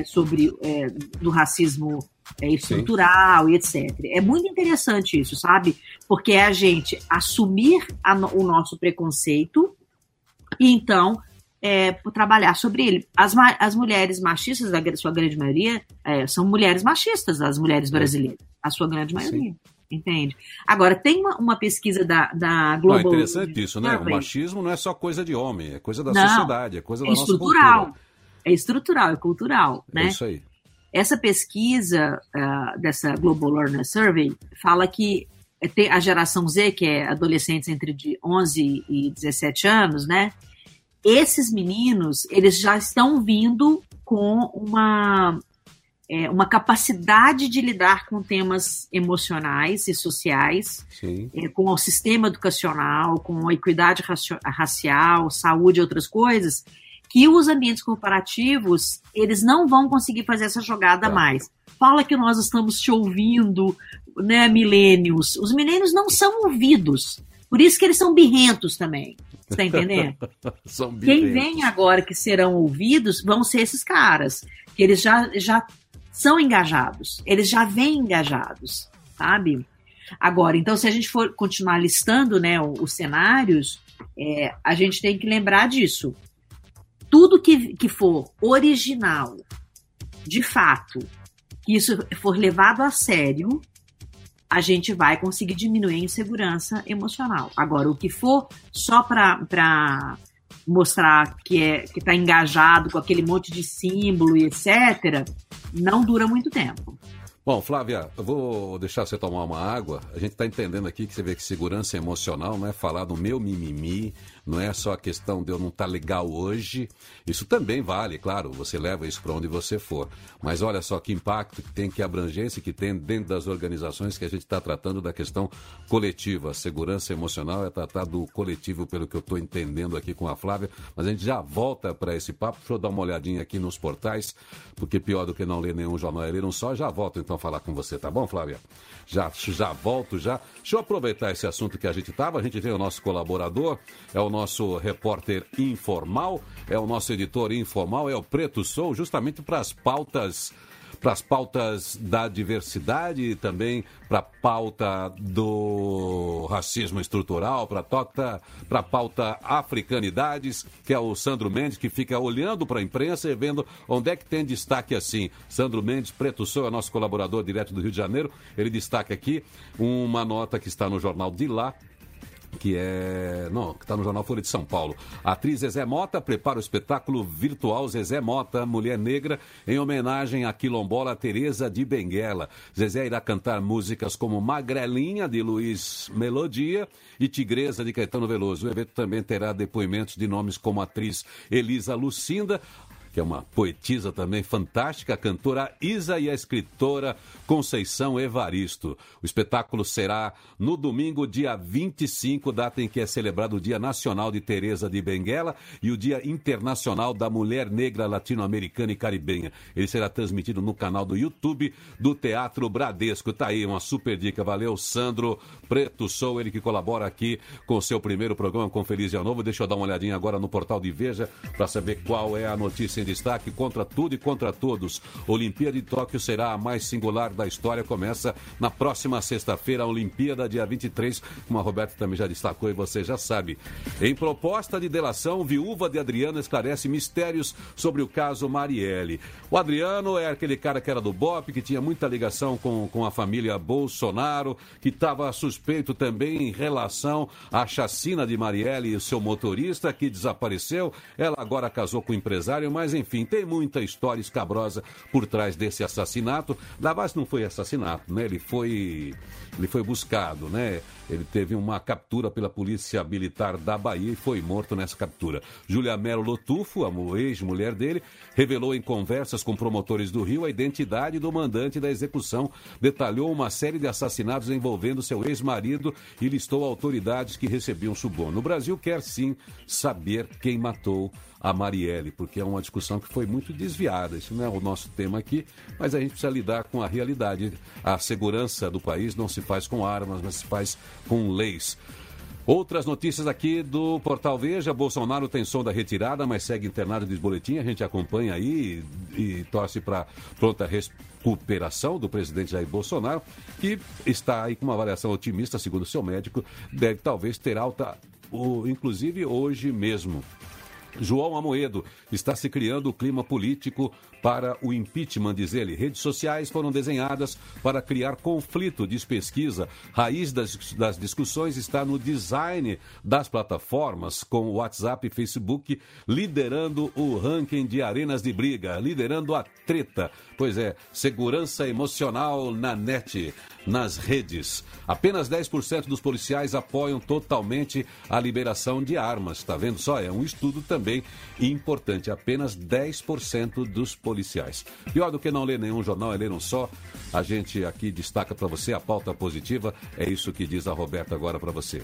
do racismo estrutural e etc. É muito interessante isso, sabe? Porque é a gente assumir o nosso preconceito e, então, trabalhar sobre ele. As mulheres machistas, a sua grande maioria, são mulheres machistas, as mulheres brasileiras. A sua grande maioria. Sim. Entende? Agora, tem uma pesquisa da Global... Não, é interessante isso, né? O machismo não é só coisa de homem, é coisa da sociedade, é coisa da nossa cultura. É estrutural, é cultural, né? É isso aí. Essa pesquisa dessa Global Learner Survey fala que tem a geração Z, que é adolescentes entre 11 e 17 anos, né? Esses meninos, eles já estão vindo com uma capacidade de lidar com temas emocionais e sociais, com o sistema educacional, com a equidade racial, saúde e outras coisas, que os ambientes corporativos, eles não vão conseguir fazer essa jogada mais. Fala que nós estamos te ouvindo, né, milênios. Os milênios não são ouvidos, por isso que eles são birrentos também. Você está entendendo? Quem vem agora que serão ouvidos vão ser esses caras, que eles já são engajados, eles já vêm engajados, sabe? Agora, então, se a gente for continuar listando, né, os cenários, a gente tem que lembrar disso. Tudo que for original, de fato, que isso for levado a sério, a gente vai conseguir diminuir a insegurança emocional. Agora, o que for só para mostrar que está engajado com aquele monte de símbolo e etc., não dura muito tempo. Bom, Flávia, eu vou deixar você tomar uma água. A gente está entendendo aqui que você vê que segurança emocional não é falar do meu mimimi, não é só a questão de eu não estar legal hoje. Isso também vale, claro, você leva isso para onde você for. Mas olha só que impacto que tem, que abrangência que tem dentro das organizações que a gente está tratando da questão coletiva. A segurança emocional é tratar do coletivo, pelo que eu estou entendendo aqui com a Flávia. Mas a gente já volta para esse papo. Deixa eu dar uma olhadinha aqui nos portais, porque pior do que não ler nenhum jornal é ler um só. Já volto então a falar com você, tá bom, Flávia? Já volto já. Deixa eu aproveitar esse assunto que a gente estava. A gente tem o nosso colaborador, é o nosso repórter informal, é o nosso editor informal, é o Preto Sou, justamente para as pautas da diversidade e também para a pauta do racismo estrutural, para a pauta africanidades, que é o Sandro Mendes, que fica olhando para a imprensa e vendo onde é que tem destaque assim. Sandro Mendes, Preto Sou, é nosso colaborador direto do Rio de Janeiro. Ele destaca aqui uma nota que está no jornal de lá, que está no jornal Folha de São Paulo. A atriz Zezé Mota prepara o espetáculo virtual Zezé Mota, Mulher Negra, em homenagem à quilombola Teresa de Benguela. Zezé irá cantar músicas como Magrelinha, de Luiz Melodia, e Tigresa, de Caetano Veloso. O evento também terá depoimentos de nomes como a atriz Elisa Lucinda, que é uma poetisa também fantástica, a cantora Isa e a escritora Conceição Evaristo. O espetáculo será no domingo, dia 25, data em que é celebrado o Dia Nacional de Teresa de Benguela e o Dia Internacional da Mulher Negra Latino-Americana e Caribenha. Ele será transmitido no canal do YouTube do Teatro Bradesco. Tá aí uma super dica. Valeu, Sandro. Preto Sou, ele que colabora aqui com o seu primeiro programa com Feliz Dia Novo. Deixa eu dar uma olhadinha agora no portal de Veja para saber qual é a notícia em destaque. Contra tudo e contra todos. Olimpíada de Tóquio será a mais singular da história. Começa na próxima sexta-feira, a Olimpíada, dia 23, como a Roberta também já destacou e você já sabe. Em proposta de delação, viúva de Adriano esclarece mistérios sobre o caso Marielle. O Adriano é aquele cara que era do BOPE, que tinha muita ligação com a família Bolsonaro, que estava suspeito também em relação à chacina de Marielle e o seu motorista, que desapareceu. Ela agora casou com o empresário, mas enfim, tem muita história escabrosa por trás desse assassinato. Na base não foi assassinato, né? Ele foi buscado, né? Ele teve uma captura pela Polícia Militar da Bahia e foi morto nessa captura. Júlia Melo Lotufo, a ex-mulher dele, revelou em conversas com promotores do Rio a identidade do mandante da execução, detalhou uma série de assassinatos envolvendo seu ex-marido e listou autoridades que recebiam suborno. O Brasil quer sim saber quem matou a Marielle, porque é uma discussão que foi muito desviada. Isso não é o nosso tema aqui, mas a gente precisa lidar com a realidade. A segurança do país não se faz com armas, mas se faz com leis. Outras notícias aqui do Portal Veja. Bolsonaro tem som da retirada, mas segue internado, diz boletim. A gente acompanha aí e torce para pronta recuperação do presidente Jair Bolsonaro, que está aí com uma avaliação otimista, segundo seu médico, deve talvez ter alta, inclusive hoje mesmo. João Amoedo, está se criando o clima político para o impeachment, diz ele. Redes sociais foram desenhadas para criar conflito, diz pesquisa. Raiz das discussões está no design das plataformas, com o WhatsApp e Facebook liderando o ranking de arenas de briga, liderando a treta. Pois é, segurança emocional na net. nas redes. Apenas 10% dos policiais apoiam totalmente a liberação de armas. Está vendo só? É um estudo também importante. Apenas 10% dos policiais. Pior do que não ler nenhum jornal é ler um só. A gente aqui destaca para você a pauta positiva. É isso que diz a Roberta agora para você.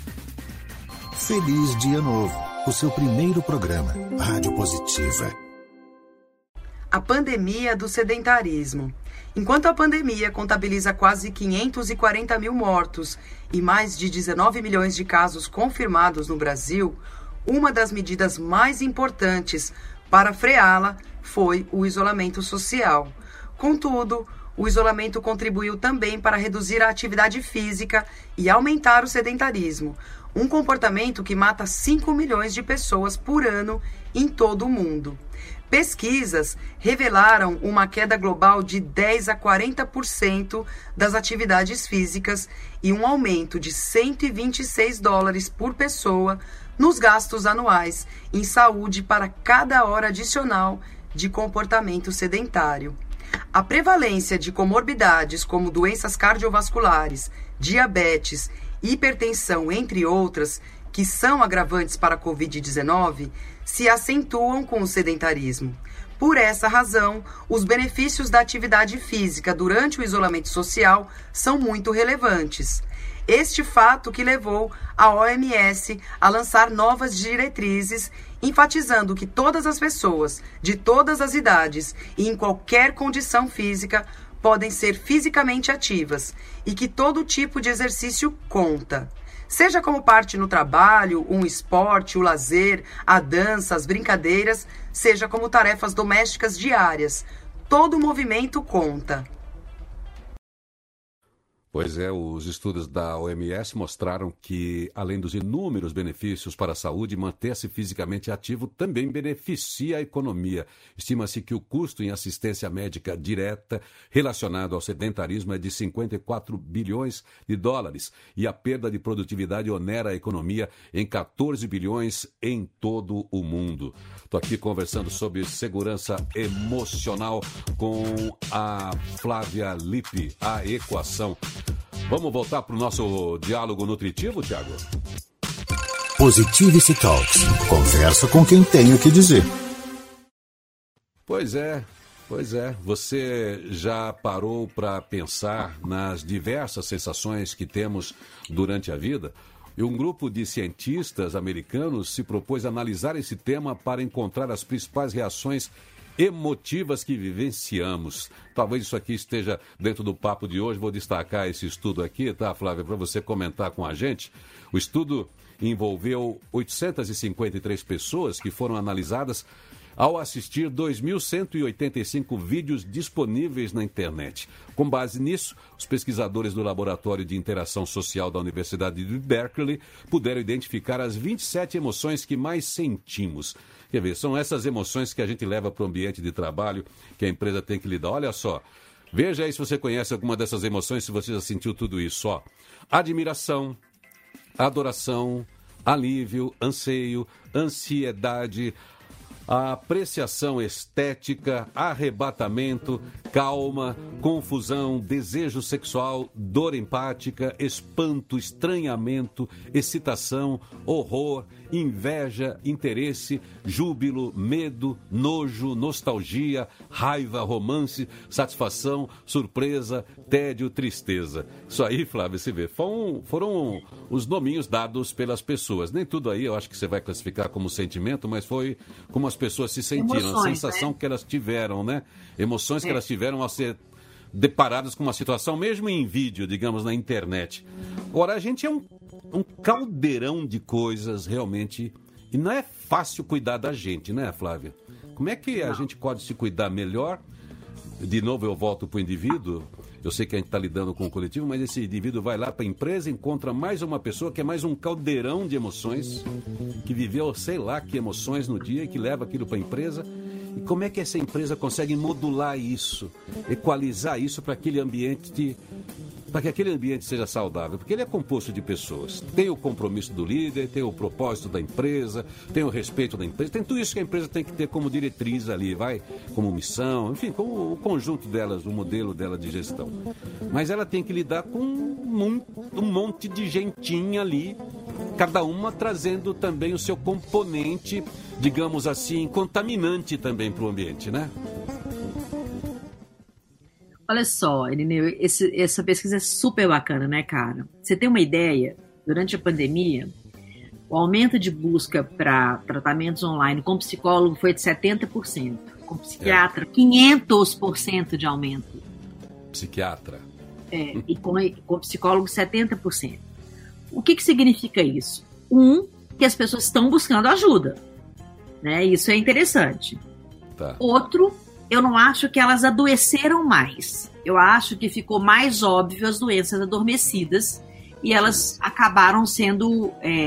Feliz Dia Novo, o seu primeiro programa, Rádio Positiva. A pandemia do sedentarismo. Enquanto a pandemia contabiliza quase 540 mil mortos e mais de 19 milhões de casos confirmados no Brasil, uma das medidas mais importantes para freá-la foi o isolamento social. Contudo, o isolamento contribuiu também para reduzir a atividade física e aumentar o sedentarismo, um comportamento que mata 5 milhões de pessoas por ano em todo o mundo. Pesquisas revelaram uma queda global de 10 a 40% das atividades físicas e um aumento de $126 por pessoa nos gastos anuais em saúde para cada hora adicional de comportamento sedentário. A prevalência de comorbidades como doenças cardiovasculares, diabetes, hipertensão, entre outras, que são agravantes para a Covid-19, se acentuam com o sedentarismo. Por essa razão, os benefícios da atividade física durante o isolamento social são muito relevantes. Este fato que levou a OMS a lançar novas diretrizes, enfatizando que todas as pessoas, de todas as idades e em qualquer condição física, podem ser fisicamente ativas e que todo tipo de exercício conta. Seja como parte no trabalho, um esporte, o lazer, a dança, as brincadeiras, seja como tarefas domésticas diárias. Todo movimento conta. Pois é, os estudos da OMS mostraram que, além dos inúmeros benefícios para a saúde, manter-se fisicamente ativo também beneficia a economia. Estima-se que o custo em assistência médica direta relacionado ao sedentarismo é de 54 bilhões de dólares e a perda de produtividade onera a economia em 14 bilhões em todo o mundo. Estou aqui conversando sobre segurança emocional com a Flávia Lippe, a equação. Vamos voltar para o nosso diálogo nutritivo, Thiago? Positivity Talks. Conversa com quem tem o que dizer. Pois é. Você já parou para pensar nas diversas sensações que temos durante a vida? E um grupo de cientistas americanos se propôs a analisar esse tema para encontrar as principais reações emotivas que vivenciamos. Talvez isso aqui esteja dentro do papo de hoje. Vou destacar esse estudo aqui, tá, Flávia, para você comentar com a gente. O estudo envolveu 853 pessoas que foram analisadas ao assistir 2.185 vídeos disponíveis na internet. Com base nisso, os pesquisadores do Laboratório de Interação Social da Universidade de Berkeley puderam identificar as 27 emoções que mais sentimos. Quer ver, são essas emoções que a gente leva para o ambiente de trabalho, que a empresa tem que lidar. Olha só, veja aí se você conhece alguma dessas emoções, se você já sentiu tudo isso. Ó, admiração, adoração, alívio, anseio, ansiedade, a apreciação estética, arrebatamento, calma, confusão, desejo sexual, dor empática, espanto, estranhamento, excitação, horror, inveja, interesse, júbilo, medo, nojo, nostalgia, raiva, romance, satisfação, surpresa, tédio, tristeza. Isso aí, Flávio, você vê, foram os nominhos dados pelas pessoas. Nem tudo aí eu acho que você vai classificar como sentimento, mas foi como as pessoas se sentiram, emoções, a sensação, né, que elas tiveram, né? Emoções que elas tiveram ao ser deparadas com uma situação, mesmo em vídeo, digamos, na internet. Agora, a gente é um caldeirão de coisas, realmente, e não é fácil cuidar da gente, né, Flávia? Como é que a gente pode se cuidar melhor? De novo, eu volto para o indivíduo. Eu sei que a gente está lidando com o coletivo, mas esse indivíduo vai lá para a empresa, encontra mais uma pessoa que é mais um caldeirão de emoções, que viveu sei lá que emoções no dia e que leva aquilo para a empresa. E como é que essa empresa consegue modular isso, equalizar isso para aquele ambiente para que aquele ambiente seja saudável, porque ele é composto de pessoas. Tem o compromisso do líder, tem o propósito da empresa, tem o respeito da empresa, tem tudo isso que a empresa tem que ter como diretriz ali, como missão, enfim, como o conjunto delas, o modelo dela de gestão. Mas ela tem que lidar com um monte de gentinha ali, cada uma trazendo também o seu componente, digamos assim, contaminante também para o ambiente, né? Olha só, Irineu, essa pesquisa é super bacana, né, cara? Você tem uma ideia, durante a pandemia, o aumento de busca para tratamentos online com psicólogo foi de 70%, com psiquiatra, 500% de aumento. Psiquiatra. E com psicólogo, 70%. O que significa isso? Que as pessoas estão buscando ajuda, né? Isso é interessante. Tá. Outro, eu não acho que elas adoeceram mais. Eu acho que ficou mais óbvio as doenças adormecidas e elas acabaram sendo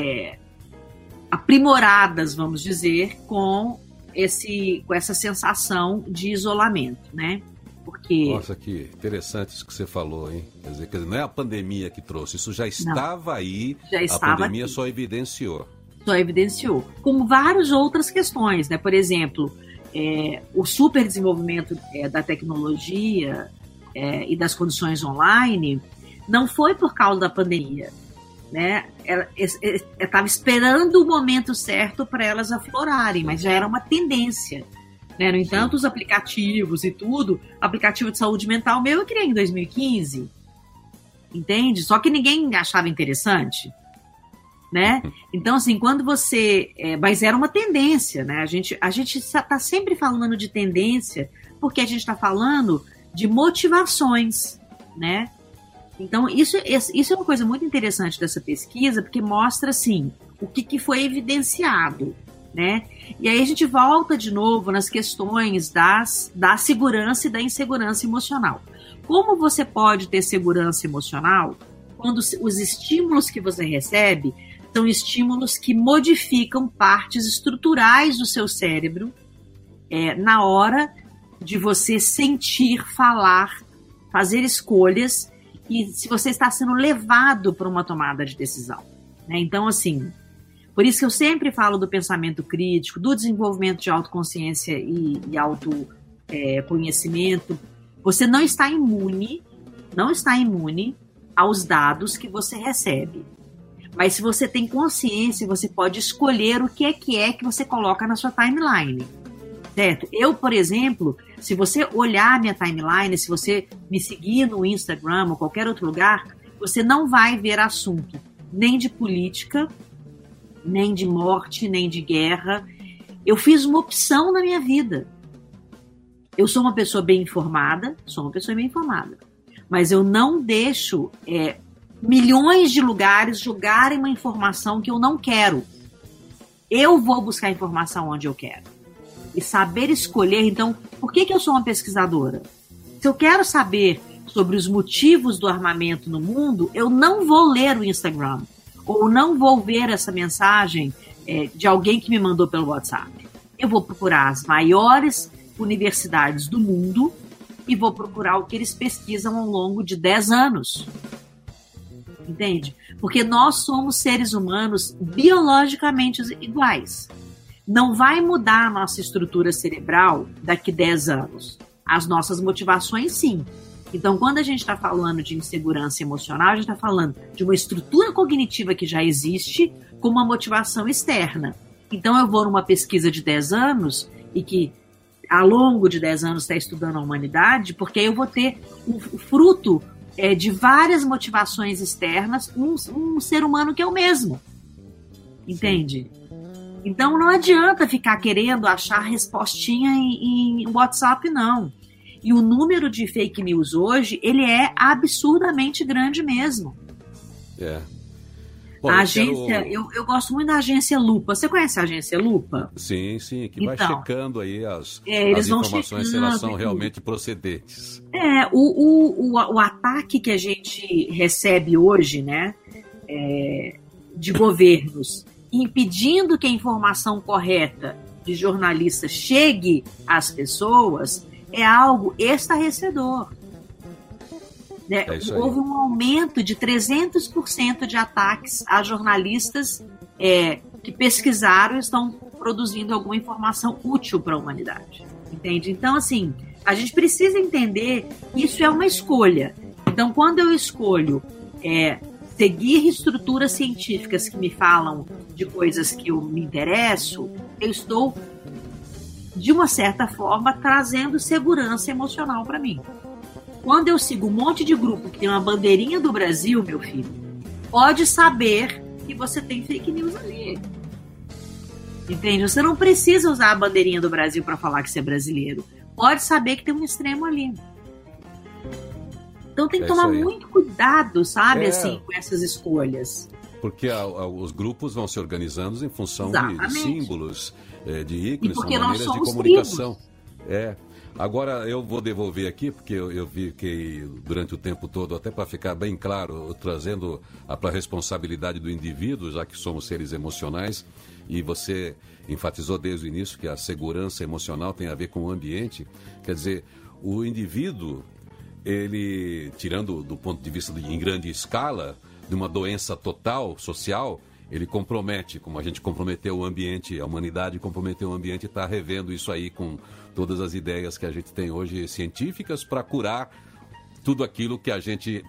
aprimoradas, vamos dizer, com essa sensação de isolamento, né? Porque... Nossa, que interessante isso que você falou, hein? Quer dizer, não é a pandemia que trouxe, isso já estava aí, a pandemia só evidenciou. Só evidenciou. Como várias outras questões, né? Por exemplo, o superdesenvolvimento da tecnologia e das condições online não foi por causa da pandemia, né? Ela estava esperando o momento certo para elas aflorarem, mas já era uma tendência, né? No entanto, os aplicativos e tudo, aplicativo de saúde mental meu eu criei em 2015, entende? Só que ninguém achava interessante, né? Então, assim, quando você... mas era uma tendência, né? A gente está sempre falando de tendência porque a gente está falando de motivações, né? Então, isso é uma coisa muito interessante dessa pesquisa, porque mostra, assim, o que foi evidenciado, né? E aí a gente volta de novo nas questões da segurança e da insegurança emocional. Como você pode ter segurança emocional quando os estímulos que você recebe são estímulos que modificam partes estruturais do seu cérebro na hora de você sentir, falar, fazer escolhas e se você está sendo levado para uma tomada de decisão, né? Então, assim, por isso que eu sempre falo do pensamento crítico, do desenvolvimento de autoconsciência e autoconhecimento. Você não está imune aos dados que você recebe. Mas se você tem consciência, você pode escolher o que é que você coloca na sua timeline. Certo? Eu, por exemplo, se você olhar a minha timeline, se você me seguir no Instagram ou qualquer outro lugar, você não vai ver assunto nem de política, nem de morte, nem de guerra. Eu fiz uma opção na minha vida. Eu sou uma pessoa bem informada, mas eu não deixo milhões de lugares jogarem uma informação que eu não quero. Eu vou buscar informação onde eu quero. E saber escolher, então, por que eu sou uma pesquisadora? Se eu quero saber sobre os motivos do armamento no mundo, eu não vou ler o Instagram, ou não vou ver essa mensagem de alguém que me mandou pelo WhatsApp. Eu vou procurar as maiores universidades do mundo e vou procurar o que eles pesquisam ao longo de 10 anos. Entende? Porque nós somos seres humanos biologicamente iguais. Não vai mudar a nossa estrutura cerebral daqui 10 anos. As nossas motivações, sim. Então, quando a gente está falando de insegurança emocional, a gente está falando de uma estrutura cognitiva que já existe com uma motivação externa. Então, eu vou numa pesquisa de 10 anos e que, ao longo de 10 anos, está estudando a humanidade, porque aí eu vou ter o fruto de várias motivações externas, um ser humano que é o mesmo. Entende? Então não adianta ficar querendo achar respostinha em WhatsApp, não. E o número de fake news hoje, ele é absurdamente grande mesmo. Bom, a agência, eu gosto muito da agência Lupa. Você conhece a agência Lupa? Sim, que vai checando aí as informações se elas são realmente procedentes. O ataque que a gente recebe hoje, né, de governos, impedindo que a informação correta de jornalistas chegue às pessoas, é algo estarrecedor. Né? Houve um aumento de 300% de ataques a jornalistas que pesquisaram e estão produzindo alguma informação útil para a humanidade. Entende? Então, assim, a gente precisa entender que isso é uma escolha. Então, quando eu escolho seguir estruturas científicas que me falam de coisas que eu me interesso, eu estou, de uma certa forma, trazendo segurança emocional para mim. Quando eu sigo um monte de grupo que tem uma bandeirinha do Brasil, meu filho, pode saber que você tem fake news ali. Entende? Você não precisa usar a bandeirinha do Brasil para falar que você é brasileiro. Pode saber que tem um extremo ali. Então tem que tomar muito cuidado, sabe, assim, com essas escolhas. Porque os grupos vão se organizando em função de símbolos, de ícones, são maneiras de comunicação. Agora eu vou devolver aqui, porque eu vi que durante o tempo todo, até para ficar bem claro, trazendo para a responsabilidade do indivíduo, já que somos seres emocionais, e você enfatizou desde o início que a segurança emocional tem a ver com o ambiente. Quer dizer, o indivíduo, ele, tirando do ponto de vista em grande escala, de uma doença total, social, ele compromete, como a gente comprometeu o ambiente, a humanidade comprometeu o ambiente e está revendo isso aí com todas as ideias que a gente tem hoje científicas para curar tudo aquilo que a gente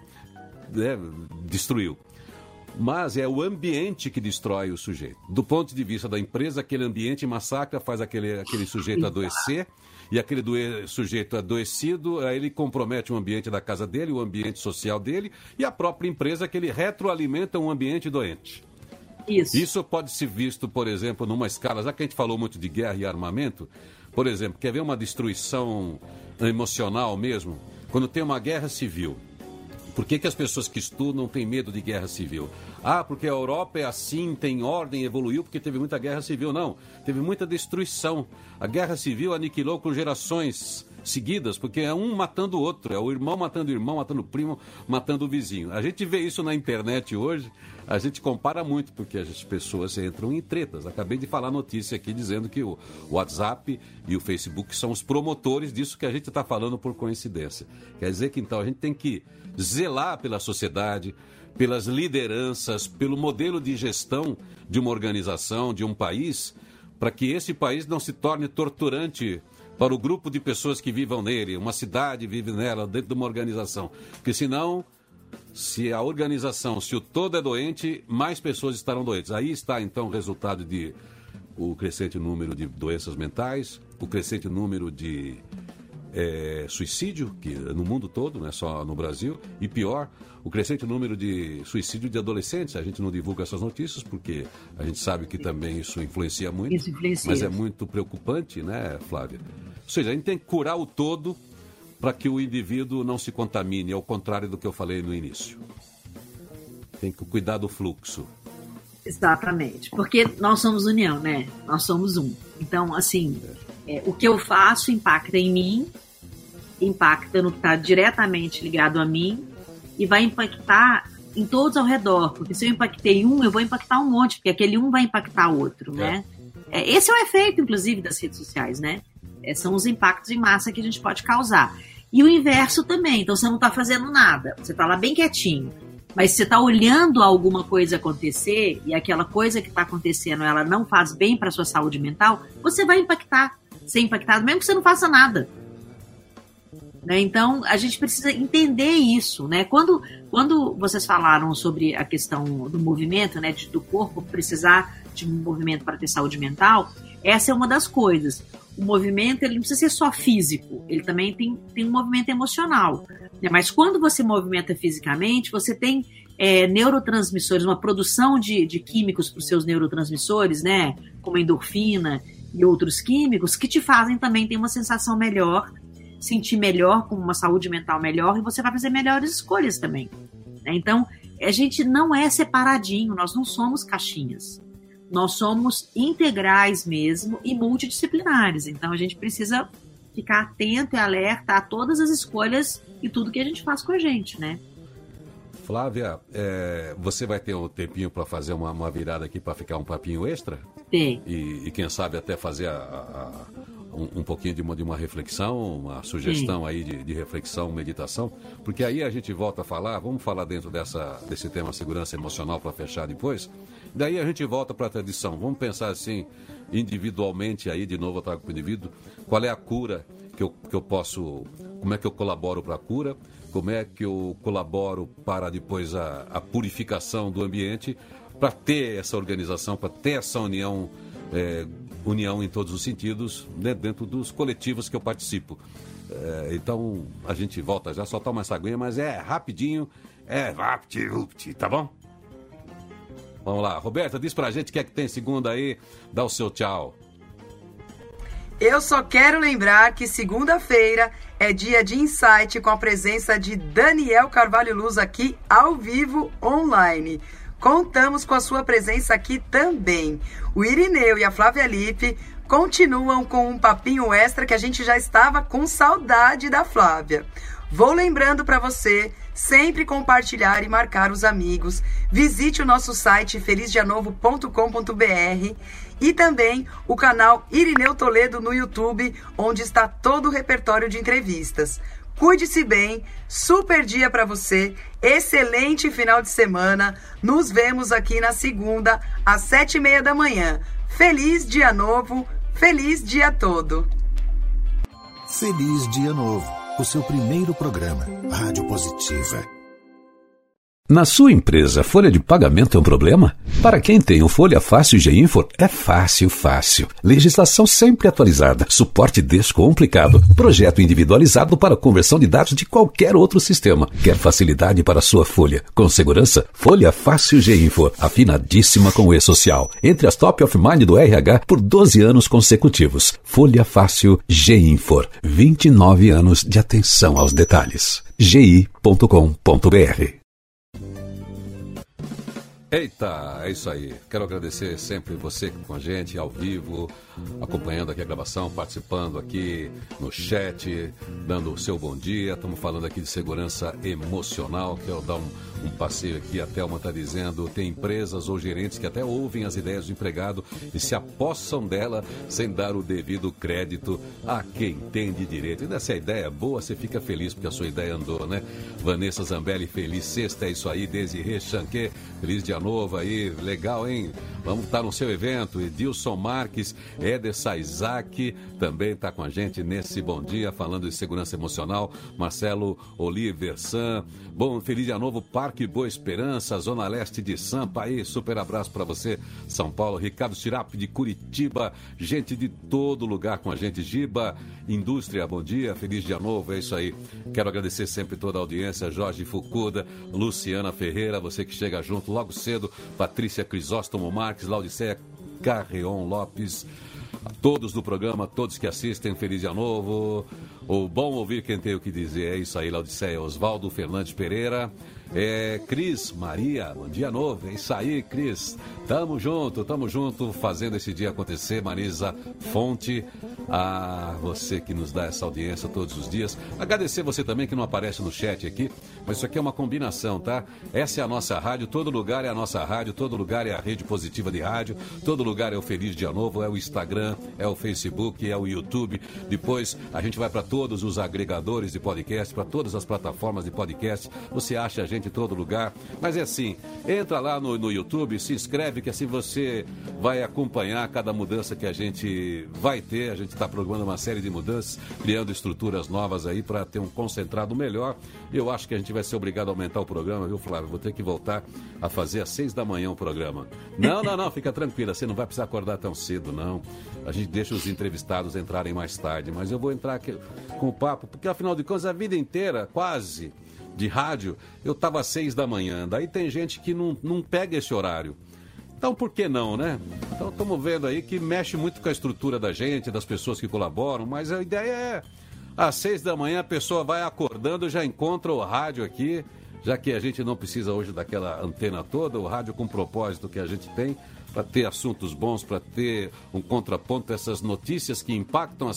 destruiu. Mas é o ambiente que destrói o sujeito. Do ponto de vista da empresa, aquele ambiente massacra, faz aquele sujeito adoecer, e aquele sujeito adoecido, aí ele compromete o ambiente da casa dele, o ambiente social dele, e a própria empresa, que ele retroalimenta um ambiente doente. Isso pode ser visto, por exemplo, numa escala, já que a gente falou muito de guerra e armamento, por exemplo, quer ver uma destruição emocional mesmo? Quando tem uma guerra civil. Por que as pessoas que estudam têm medo de guerra civil? Porque a Europa é assim, tem ordem, evoluiu porque teve muita guerra civil. Não, teve muita destruição. A guerra civil aniquilou com gerações seguidas, porque é um matando o outro, é o irmão, matando o primo, matando o vizinho. A gente vê isso na internet hoje, a gente compara muito, porque as pessoas entram em tretas. Acabei de falar notícia aqui dizendo que o WhatsApp e o Facebook são os promotores disso que a gente está falando por coincidência. Quer dizer que então a gente tem que zelar pela sociedade, pelas lideranças, pelo modelo de gestão de uma organização, de um país, para que esse país não se torne torturante para o grupo de pessoas que vivam nele, uma cidade vive nela, dentro de uma organização. Porque senão, se a organização, se o todo é doente, mais pessoas estarão doentes. Aí está então o resultado de o crescente número de doenças mentais, o crescente número de suicídio, que no mundo todo, não é só no Brasil, e pior, o crescente número de suicídio de adolescentes. A gente não divulga essas notícias porque a gente sabe que também isso influencia muito, mas é muito preocupante, né, Flávia? Ou seja, a gente tem que curar o todo para que o indivíduo não se contamine, ao contrário do que eu falei no início. Tem que cuidar do fluxo. Exatamente, porque nós somos união, né? Nós somos um. Então, assim, o que eu faço impacta em mim, impacta no que está diretamente ligado a mim e vai impactar em todos ao redor, porque se eu impactei um, eu vou impactar um monte, porque aquele um vai impactar outro, né? Esse é o efeito, inclusive, das redes sociais, né? São os impactos em massa que a gente pode causar. E o inverso também, então você não está fazendo nada, você está lá bem quietinho, mas se você está olhando alguma coisa acontecer e aquela coisa que está acontecendo, ela não faz bem para a sua saúde mental, você vai ser impactado, mesmo que você não faça nada. Né? Então, a gente precisa entender isso, né? Quando vocês falaram sobre a questão do movimento, né, do corpo precisar de um movimento para ter saúde mental, essa é uma das coisas. O movimento, ele não precisa ser só físico, ele também tem um movimento emocional. Né? Mas quando você movimenta fisicamente, você tem neurotransmissores, uma produção de químicos para os seus neurotransmissores, né? Como a endorfina e outros químicos, que te fazem também ter uma sensação melhor, sentir melhor, com uma saúde mental melhor, e você vai fazer melhores escolhas também. Né? Então, a gente não é separadinho, nós não somos caixinhas. Nós somos integrais mesmo e multidisciplinares. Então, a gente precisa ficar atento e alerta a todas as escolhas e tudo que a gente faz com a gente, né? Flávia, você vai ter um tempinho para fazer uma virada aqui para ficar um papinho extra? Tem. E quem sabe até fazer um pouquinho de uma reflexão, uma sugestão aí de reflexão, meditação, porque aí a gente volta a falar, vamos falar dentro desse tema segurança emocional para fechar depois, daí a gente volta para a tradição, vamos pensar assim, individualmente aí, de novo eu trago para o indivíduo, qual é a cura que eu posso, como é que eu colaboro para a cura, como é que eu colaboro para depois a purificação do ambiente, para ter essa organização, para ter essa união em todos os sentidos, né, dentro dos coletivos que eu participo. Então, a gente volta já, só toma essa aguinha, mas rapidinho, tá bom? Vamos lá, Roberta, diz pra gente o que é que tem segunda aí, dá o seu tchau. Eu só quero lembrar que segunda-feira é dia de insight com a presença de Daniel Carvalho Luz aqui ao vivo, online. Contamos com a sua presença aqui também. O Irineu e a Flávia Lippe continuam com um papinho extra que a gente já estava com saudade da Flávia. Vou lembrando para você sempre compartilhar e marcar os amigos. Visite o nosso site felizdianovo.com.br e também o canal Irineu Toledo no YouTube, onde está todo o repertório de entrevistas. Cuide-se bem, super dia para você, excelente final de semana. Nos vemos aqui na segunda, às 7h30 da manhã. Feliz dia novo, feliz dia todo. Feliz Dia Novo, o seu primeiro programa, Rádio Positiva. Na sua empresa, folha de pagamento é um problema? Para quem tem o Folha Fácil GeInfor, é fácil, fácil. Legislação sempre atualizada, suporte descomplicado, projeto individualizado para conversão de dados de qualquer outro sistema. Quer facilidade para sua folha? Com segurança, Folha Fácil GeInfor, afinadíssima com o E-Social. Entre as top of mind do RH por 12 anos consecutivos. Folha Fácil GeInfor, 29 anos de atenção aos detalhes. gi.com.br. Eita, é isso aí. Quero agradecer sempre você com a gente, ao vivo, acompanhando aqui a gravação, participando aqui no chat, dando o seu bom dia. Estamos falando aqui de segurança emocional. Quero dar um passeio aqui. A Thelma está dizendo, tem empresas ou gerentes que até ouvem as ideias do empregado e se apossam dela sem dar o devido crédito a quem tem de direito. E se a ideia é boa, você fica feliz porque a sua ideia andou, né? Vanessa Zambelli, feliz sexta, é isso aí. Desirê Chanquet, feliz dia novo aí, legal, hein? Vamos estar no seu evento. Edilson Marques, Éder Saizak também está com a gente nesse bom dia, falando de segurança emocional. Marcelo Oliver San, bom, feliz dia novo, Parque Boa Esperança, Zona Leste de Sampa, aí, super abraço para você, São Paulo. Ricardo Chirapi de Curitiba, gente de todo lugar com a gente. Giba Indústria, bom dia, feliz dia novo, é isso aí. Quero agradecer sempre toda a audiência, Jorge Fukuda, Luciana Ferreira, você que chega junto logo cedo, Patrícia Crisóstomo Marques, Laudiceia Carreon Lopes, a todos do programa, todos que assistem, feliz dia novo. O bom ouvir quem tem o que dizer, é isso aí, Laudiceia. Oswaldo Fernandes Pereira, Cris Maria, bom dia novo, é isso aí, Cris. Tamo junto, fazendo esse dia acontecer. Marisa Fonte, a você que nos dá essa audiência todos os dias. Agradecer você também que não aparece no chat aqui, mas isso aqui é uma combinação, tá? Essa é a nossa rádio, todo lugar é a nossa rádio, todo lugar é a Rede Positiva de Rádio, todo lugar é o Feliz Dia Novo, é o Instagram, é o Facebook, é o YouTube. Depois a gente vai para todos os agregadores de podcast, para todas as plataformas de podcast. Você acha a gente em todo lugar, mas é assim, entra lá no YouTube, se inscreve, que assim você vai acompanhar cada mudança que a gente vai ter. A gente está programando uma série de mudanças, criando estruturas novas aí para ter um concentrado melhor. Eu acho que a gente vai ser obrigado a aumentar o programa, viu, Flávio? Vou ter que voltar a fazer às 6 da manhã o programa. Não, fica tranquila, você não vai precisar acordar tão cedo, não. A gente deixa os entrevistados entrarem mais tarde, mas eu vou entrar aqui com o papo, porque afinal de contas a vida inteira, quase, de rádio, eu estava às 6 da manhã. Daí tem gente que não pega esse horário. Então, por que não, né? Então, estamos vendo aí que mexe muito com a estrutura da gente, das pessoas que colaboram, mas a ideia é, às 6 da manhã, a pessoa vai acordando, já encontra o rádio aqui, já que a gente não precisa hoje daquela antena toda, o rádio com o propósito que a gente tem, para ter assuntos bons, para ter um contraponto a essas notícias que impactam a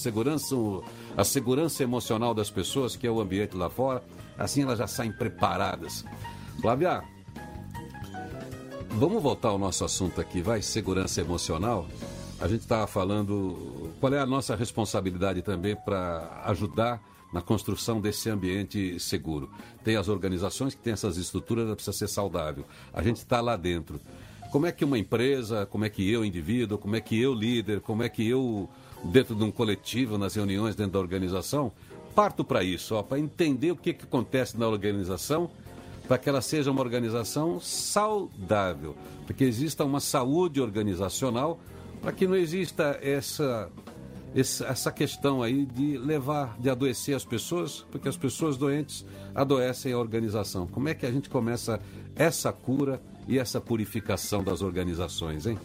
segurança emocional das pessoas, que é o ambiente lá fora. Assim elas já saem preparadas. Flávia, vamos voltar ao nosso assunto aqui, vai? Segurança emocional. a gente estava falando qual é a nossa responsabilidade também para ajudar na construção desse ambiente seguro. Tem as organizações que têm essas estruturas, ela precisa ser saudável. A gente está lá dentro. Como é que uma empresa, como é que eu, indivíduo, como é que eu, líder, como é que eu, dentro de um coletivo, nas reuniões dentro da organização, parto para isso, para entender o que acontece na organização, para que ela seja uma organização saudável, para que exista uma saúde organizacional, para que não exista essa questão aí de adoecer as pessoas, porque as pessoas doentes adoecem a organização. Como é que a gente começa essa cura e essa purificação das organizações, hein?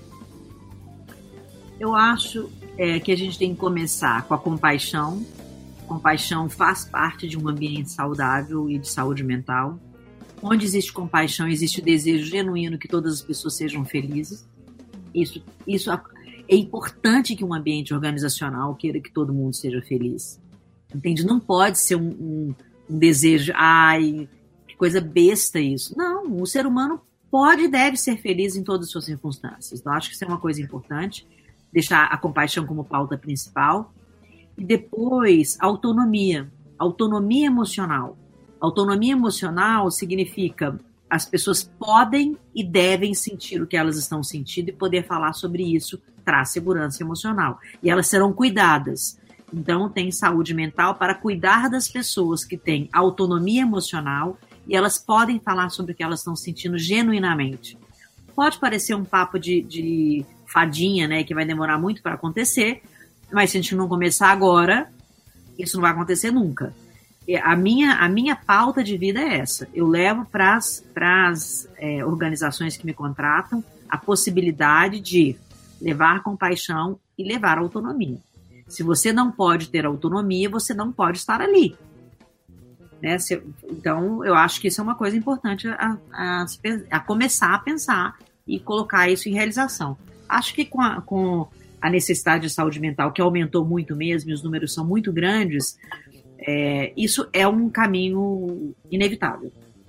Eu acho que a gente tem que começar com a compaixão. Compaixão faz parte de um ambiente saudável e de saúde mental. Onde existe compaixão, existe o desejo genuíno que todas as pessoas sejam felizes. Isso é importante que um ambiente organizacional queira que todo mundo seja feliz. Entende? Não pode ser um desejo, ai, que coisa besta isso. Não, o ser humano pode e deve ser feliz em todas as suas circunstâncias. Então, acho que isso é uma coisa importante, deixar a compaixão como pauta principal. E depois, autonomia emocional. Autonomia emocional significa as pessoas podem e devem sentir o que elas estão sentindo e poder falar sobre isso traz segurança emocional. E elas serão cuidadas. Então, tem saúde mental para cuidar das pessoas que têm autonomia emocional e elas podem falar sobre o que elas estão sentindo genuinamente. Pode parecer um papo de fadinha, né, que vai demorar muito para acontecer, mas se a gente não começar agora, isso não vai acontecer nunca. A minha pauta de vida é essa. Eu levo para as organizações que me contratam a possibilidade de levar compaixão e levar autonomia. Se você não pode ter autonomia, você não pode estar ali. Né? Então, eu acho que isso é uma coisa importante a começar a pensar e colocar isso em realização. Acho que com a necessidade de saúde mental, que aumentou muito mesmo, e os números são muito grandes, isso é um caminho inevitável.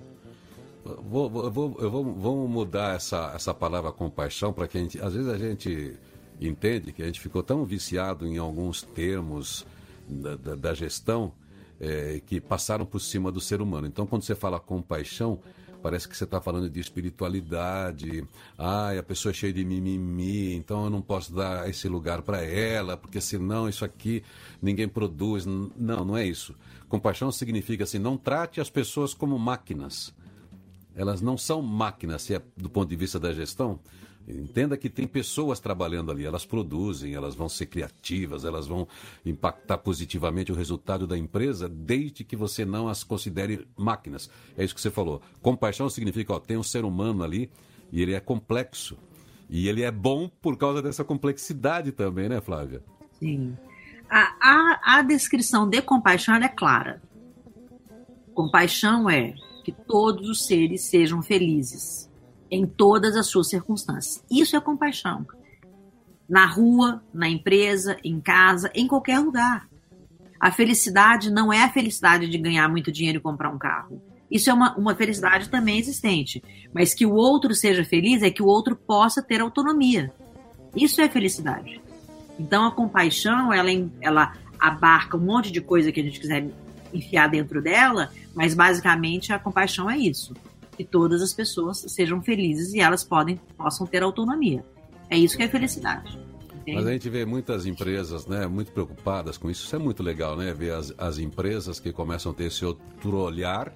Vamos mudar essa palavra compaixão para que às vezes a gente entende que a gente ficou tão viciado em alguns termos da gestão que passaram por cima do ser humano. Então, quando você fala compaixão, parece que você está falando de espiritualidade. A pessoa é cheia de mimimi, então eu não posso dar esse lugar para ela, porque senão isso aqui ninguém produz. Não é isso. Compaixão significa assim, não trate as pessoas como máquinas. Elas não são máquinas, se é do ponto de vista da gestão. Entenda que tem pessoas trabalhando ali, elas produzem, elas vão ser criativas, elas vão impactar positivamente o resultado da empresa, desde que você não as considere máquinas. É isso que você falou. Compaixão significa, tem um ser humano ali e ele é complexo. E ele é bom por causa dessa complexidade também, né, Flávia? Sim. A descrição de compaixão é clara. Compaixão é que todos os seres sejam felizes em todas as suas circunstâncias. Isso é compaixão. Na rua, na empresa, em casa, em qualquer lugar. A felicidade não é a felicidade de ganhar muito dinheiro e comprar um carro. Isso é uma felicidade também existente. Mas que o outro seja feliz é que o outro possa ter autonomia. Isso é felicidade. Então a compaixão, ela abarca um monte de coisa que a gente quiser enfiar dentro dela, mas basicamente a compaixão é isso. Que todas as pessoas sejam felizes e elas possam ter autonomia. É isso que é felicidade. Entende? Mas a gente vê muitas empresas, né, muito preocupadas com isso. Isso é muito legal, né? Ver as empresas que começam a ter esse outro olhar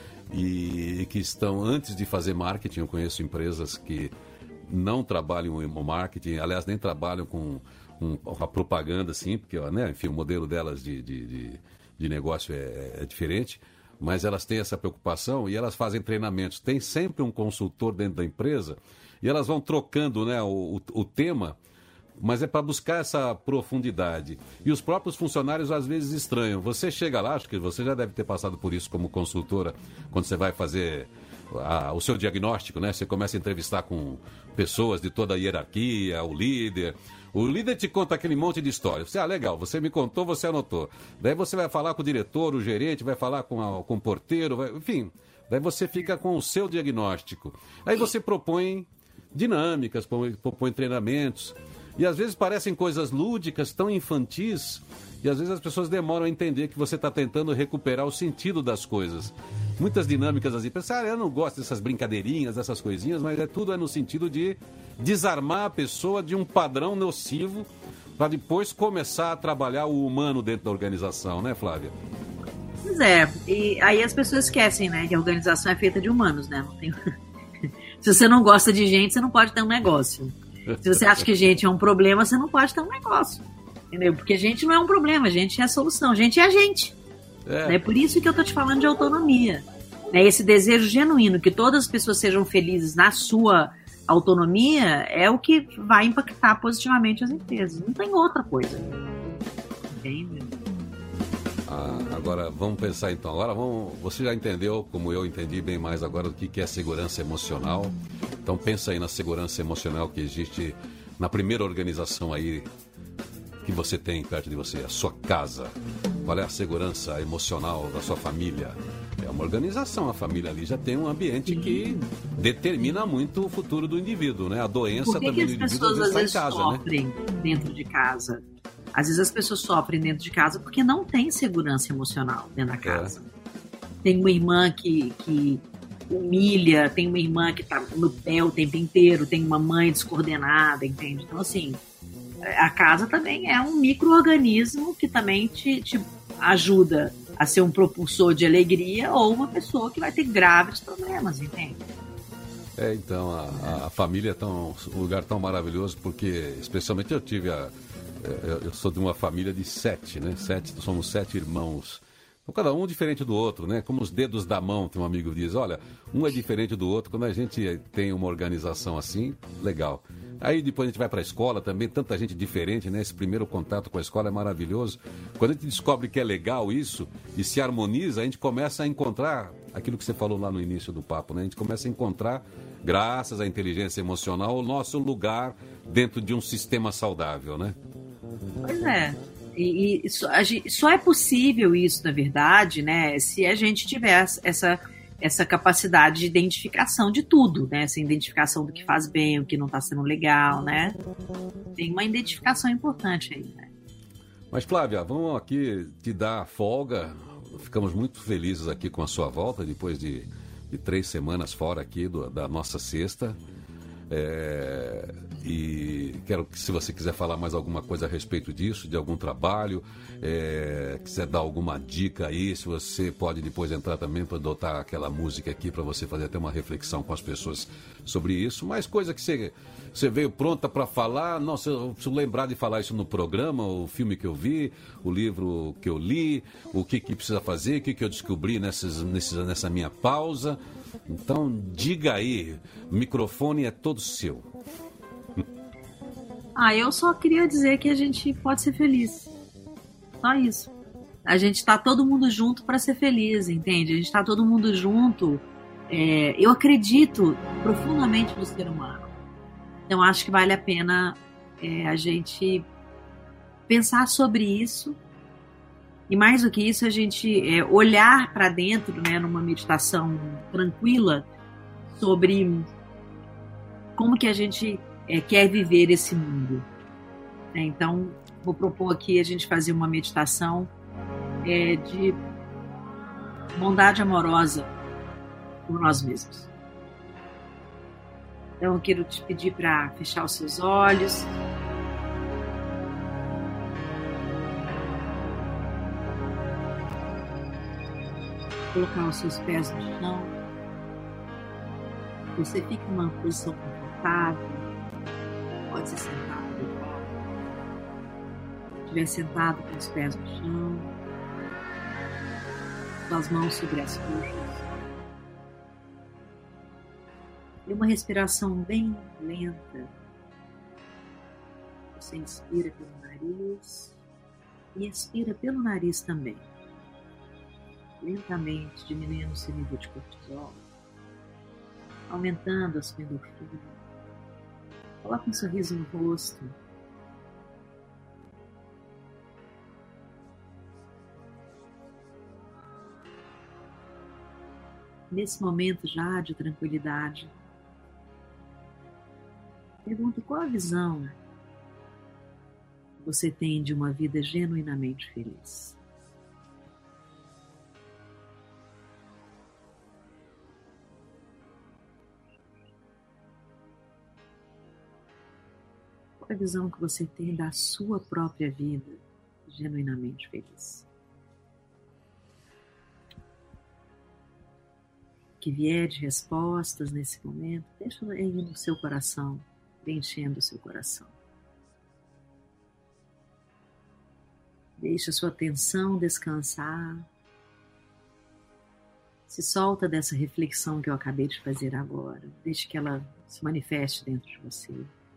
e que estão, antes de fazer marketing, eu conheço empresas que não trabalham em marketing, aliás, nem trabalham com a propaganda, assim, porque, né, enfim, o modelo delas de negócio é diferente. Mas elas têm essa preocupação e elas fazem treinamentos. Tem sempre um consultor dentro da empresa e elas vão trocando, né, o tema, mas é para buscar essa profundidade. E os próprios funcionários às vezes estranham. Você chega lá, acho que você já deve ter passado por isso como consultora, quando você vai fazer o seu diagnóstico, né? Você começa a entrevistar com pessoas de toda a hierarquia, o líder. O líder te conta aquele monte de história. Você, legal, você me contou, você anotou. Daí você vai falar com o diretor, o gerente, vai falar com o porteiro, enfim. Daí você fica com o seu diagnóstico. Aí você propõe dinâmicas, propõe treinamentos. E às vezes parecem coisas lúdicas, tão infantis, e às vezes as pessoas demoram a entender que você está tentando recuperar o sentido das coisas. Muitas dinâmicas assim, pensar, eu não gosto dessas brincadeirinhas, dessas coisinhas, mas tudo é no sentido de desarmar a pessoa de um padrão nocivo para depois começar a trabalhar o humano dentro da organização, né, Flávia? Pois é, e aí as pessoas esquecem, né, que a organização é feita de humanos, né? Não tem... Se você não gosta de gente, você não pode ter um negócio. Se você acha que gente é um problema, você não pode ter um negócio. Entendeu? Porque gente não é um problema, gente é a solução, gente é a gente. É por isso que eu tô te falando de autonomia. Esse desejo genuíno que todas as pessoas sejam felizes na sua autonomia é o que vai impactar positivamente as empresas. Não tem outra coisa. Entende? Agora, vamos pensar então. Agora, você já entendeu, como eu entendi bem mais agora, o que é segurança emocional. Então, pensa aí na segurança emocional que existe na primeira organização aí que você tem perto de você, a sua casa. Qual é a segurança emocional da sua família? É uma organização, a família ali já tem um ambiente que determina muito o futuro do indivíduo, né? A doença também do indivíduo às vezes está em casa, sofrem, né? Dentro de casa. Às vezes as pessoas sofrem dentro de casa porque não tem segurança emocional dentro da casa. Tem uma irmã que humilha, tem uma irmã que tá no pé o tempo inteiro, tem uma mãe descoordenada, entende? Então, assim, a casa também é um micro-organismo que também te ajuda a ser um propulsor de alegria ou uma pessoa que vai ter graves problemas, entende? Então, a família é um lugar tão maravilhoso porque, especialmente eu sou de uma família de 7, né? Somos 7 irmãos. Então, cada um diferente do outro, né? Como os dedos da mão, tem um amigo que diz, olha, um é diferente do outro. Quando a gente tem uma organização assim, legal. Aí depois a gente vai para a escola também, tanta gente diferente, né? Esse primeiro contato com a escola é maravilhoso. Quando a gente descobre que é legal isso e se harmoniza, a gente começa a encontrar aquilo que você falou lá no início do papo, né? A gente começa a encontrar, graças à inteligência emocional, o nosso lugar dentro de um sistema saudável, né? Pois é. E só é possível isso, na verdade, né? Se a gente tiver essa capacidade de identificação de tudo, né? Essa identificação do que faz bem, o que não está sendo legal, né? Tem uma identificação importante aí, né? Mas, Flávia, vamos aqui te dar folga. Ficamos muito felizes aqui com a sua volta, depois de 3 semanas fora aqui da nossa sexta. E quero que, se você quiser falar mais alguma coisa a respeito disso, de algum trabalho, quiser dar alguma dica aí, se você pode depois entrar também para adotar aquela música aqui para você fazer até uma reflexão com as pessoas sobre isso, mas coisa que você veio pronta para falar. Nossa, eu preciso lembrar de falar isso no programa, o filme que eu vi, o livro que eu li, o que precisa fazer, o que eu descobri nessa minha pausa. Então, diga aí, o microfone é todo seu. Eu só queria dizer que a gente pode ser feliz. Só isso. A gente está todo mundo junto para ser feliz, entende? A gente está todo mundo junto. Eu acredito profundamente no ser humano. Então, acho que vale a pena a gente pensar sobre isso. E mais do que isso, a gente olhar para dentro, né, numa meditação tranquila, sobre como que a gente quer viver esse mundo. Então, vou propor aqui a gente fazer uma meditação de bondade amorosa por nós mesmos. Então, eu quero te pedir para fechar os seus olhos. Colocar os seus pés no chão. Você fica numa posição confortável. Pode ser sentado. Se estiver sentado com os pés no chão, com as mãos sobre as coxas. E uma respiração bem lenta. Você inspira pelo nariz e expira pelo nariz também. Lentamente diminuindo o seu nível de cortisol, aumentando a sua endorfina. Coloque um sorriso no rosto. Nesse momento já de tranquilidade, pergunto qual a visão você tem de uma vida genuinamente feliz? Qual a visão que você tem da sua própria vida genuinamente feliz? Que vier de respostas nesse momento, deixa aí no seu coração, preenchendo o seu coração. Deixa a sua atenção descansar. Se solta dessa reflexão que eu acabei de fazer agora. Deixe que ela se manifeste dentro de você.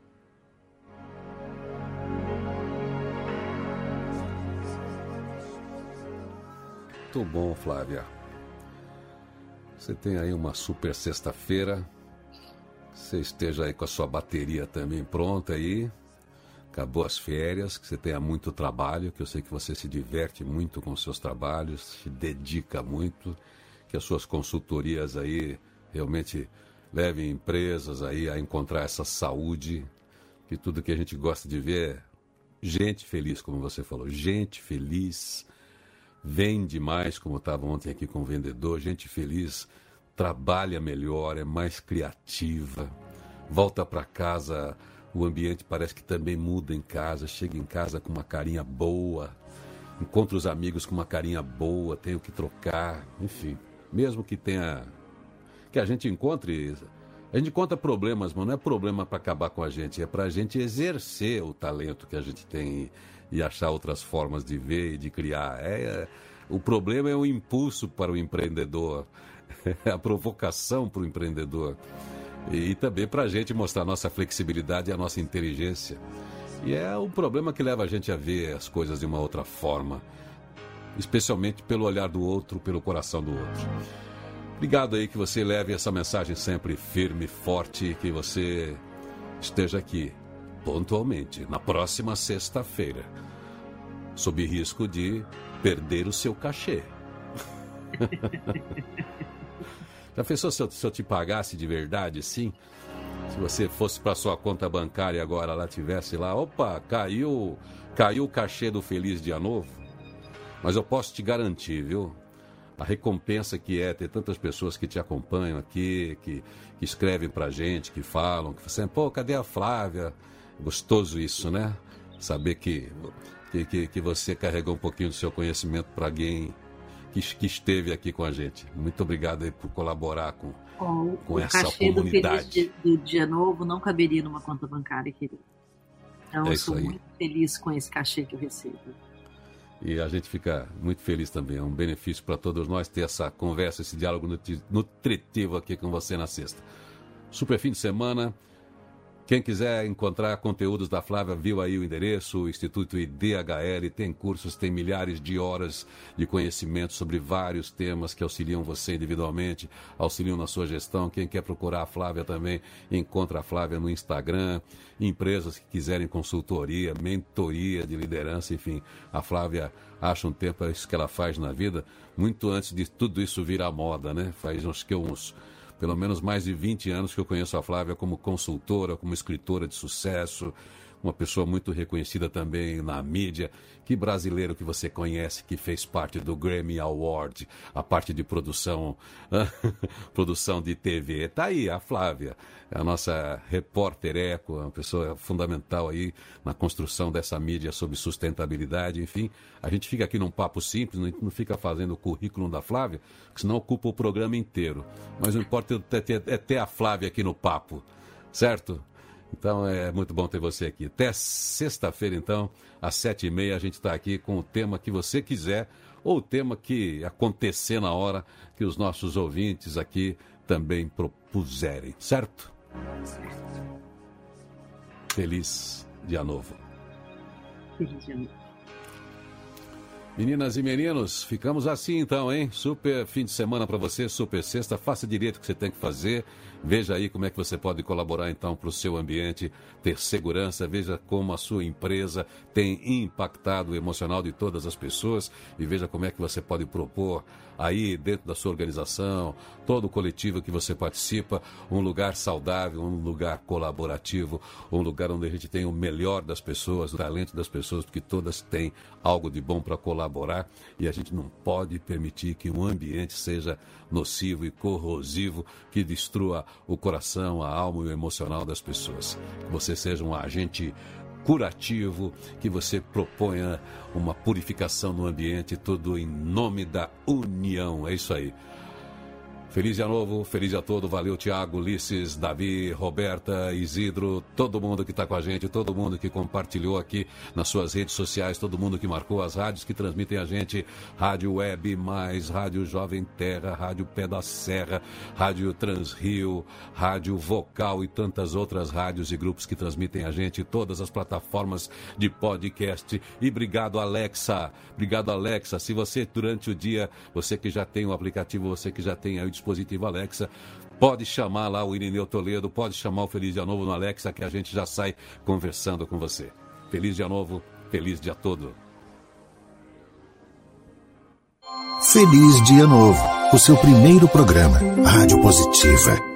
Muito bom, Flávia. Você tem aí uma super sexta-feira. Você esteja aí com a sua bateria também pronta aí. Acabou as férias, que você tenha muito trabalho, que eu sei que você se diverte muito com os seus trabalhos, se dedica muito, que as suas consultorias aí realmente levem empresas aí a encontrar essa saúde, que tudo que a gente gosta de ver é gente feliz, como você falou, gente feliz. Vende mais, como eu estava ontem aqui com o vendedor, gente feliz, trabalha melhor, é mais criativa, volta para casa, o ambiente parece que também muda em casa, chega em casa com uma carinha boa, encontra os amigos com uma carinha boa, tem o que trocar, enfim, mesmo que a gente encontre, a gente encontra problemas, mas não é problema para acabar com a gente, é para a gente exercer o talento que a gente tem e achar outras formas de ver e de criar. O problema é o impulso para o empreendedor, é a provocação para o empreendedor. E também para a gente mostrar a nossa flexibilidade e a nossa inteligência. E é o problema que leva a gente a ver as coisas de uma outra forma, especialmente pelo olhar do outro, pelo coração do outro. Obrigado aí, que você leve essa mensagem sempre firme, forte, que você esteja aqui pontualmente, na próxima sexta-feira, sob risco de perder o seu cachê. Já pensou se eu te pagasse de verdade, sim? Se você fosse para sua conta bancária agora, lá tivesse lá, opa, caiu o cachê do Feliz Dia Novo. Mas eu posso te garantir, viu? A recompensa que é ter tantas pessoas que te acompanham aqui, que escrevem pra gente, que falam, que falam, pô, cadê a Flávia? Gostoso isso, né? Saber que você carregou um pouquinho do seu conhecimento para alguém que esteve aqui com a gente. Muito obrigado aí por colaborar com essa comunidade. O cachê do Dia Novo não caberia numa conta bancária, querido. Então eu sou muito feliz com esse cachê que eu recebo. E a gente fica muito feliz também. É um benefício para todos nós ter essa conversa, esse diálogo nutritivo aqui com você na sexta. Super fim de semana. Quem quiser encontrar conteúdos da Flávia, viu aí o endereço, o Instituto IDHL, tem cursos, tem milhares de horas de conhecimento sobre vários temas que auxiliam você individualmente, auxiliam na sua gestão. Quem quer procurar a Flávia também, encontra a Flávia no Instagram. Empresas que quiserem consultoria, mentoria de liderança, enfim, a Flávia acha um tempo, é isso que ela faz na vida, muito antes de tudo isso virar moda, né? Faz pelo menos mais de 20 anos que eu conheço a Flávia como consultora, como escritora de sucesso, uma pessoa muito reconhecida também na mídia. Que brasileiro que você conhece que fez parte do Grammy Award, a parte de produção de TV. Tá aí a Flávia, a nossa repórter eco, uma pessoa fundamental aí na construção dessa mídia sobre sustentabilidade. Enfim, a gente fica aqui num papo simples, não fica fazendo o currículo da Flávia, que senão ocupa o programa inteiro. Mas o importante é ter a Flávia aqui no papo, certo? Então é muito bom ter você aqui. Até sexta-feira, então, às 7h30, a gente está aqui com o tema que você quiser, ou o tema que acontecer na hora que os nossos ouvintes aqui também propuserem, certo? Feliz Dia Novo. Feliz Dia Novo. Meninas e meninos, ficamos assim então, hein? Super fim de semana para você, super sexta. Faça direito o que você tem que fazer. Veja aí como é que você pode colaborar então para o seu ambiente ter segurança. Veja como a sua empresa tem impactado o emocional de todas as pessoas e veja como é que você pode propor aí dentro da sua organização, todo o coletivo que você participa, um lugar saudável, um lugar colaborativo, um lugar onde a gente tem o melhor das pessoas, o talento das pessoas, porque todas têm algo de bom para colaborar e a gente não pode permitir que um ambiente seja nocivo e corrosivo, que destrua o coração, a alma e o emocional das pessoas. Que você seja um agente curativo, que você proponha uma purificação no ambiente, tudo em nome da união. É isso aí. Feliz dia novo, feliz dia todo. Valeu, Tiago, Ulisses, Davi, Roberta, Isidro, todo mundo que está com a gente, todo mundo que compartilhou aqui nas suas redes sociais, todo mundo que marcou as rádios que transmitem a gente, Rádio Web Mais, Rádio Jovem Terra, Rádio Pé da Serra, Rádio Transrio, Rádio Vocal e tantas outras rádios e grupos que transmitem a gente, todas as plataformas de podcast. E obrigado, Alexa. Obrigado, Alexa. Se você, durante o dia, você que já tem o aplicativo, você que já tem aí o dispositivo Alexa, pode chamar lá o Irineu Toledo, pode chamar o Feliz Dia Novo no Alexa, que a gente já sai conversando com você. Feliz Dia Novo, feliz dia todo. Feliz Dia Novo, o seu primeiro programa, Rádio Positiva.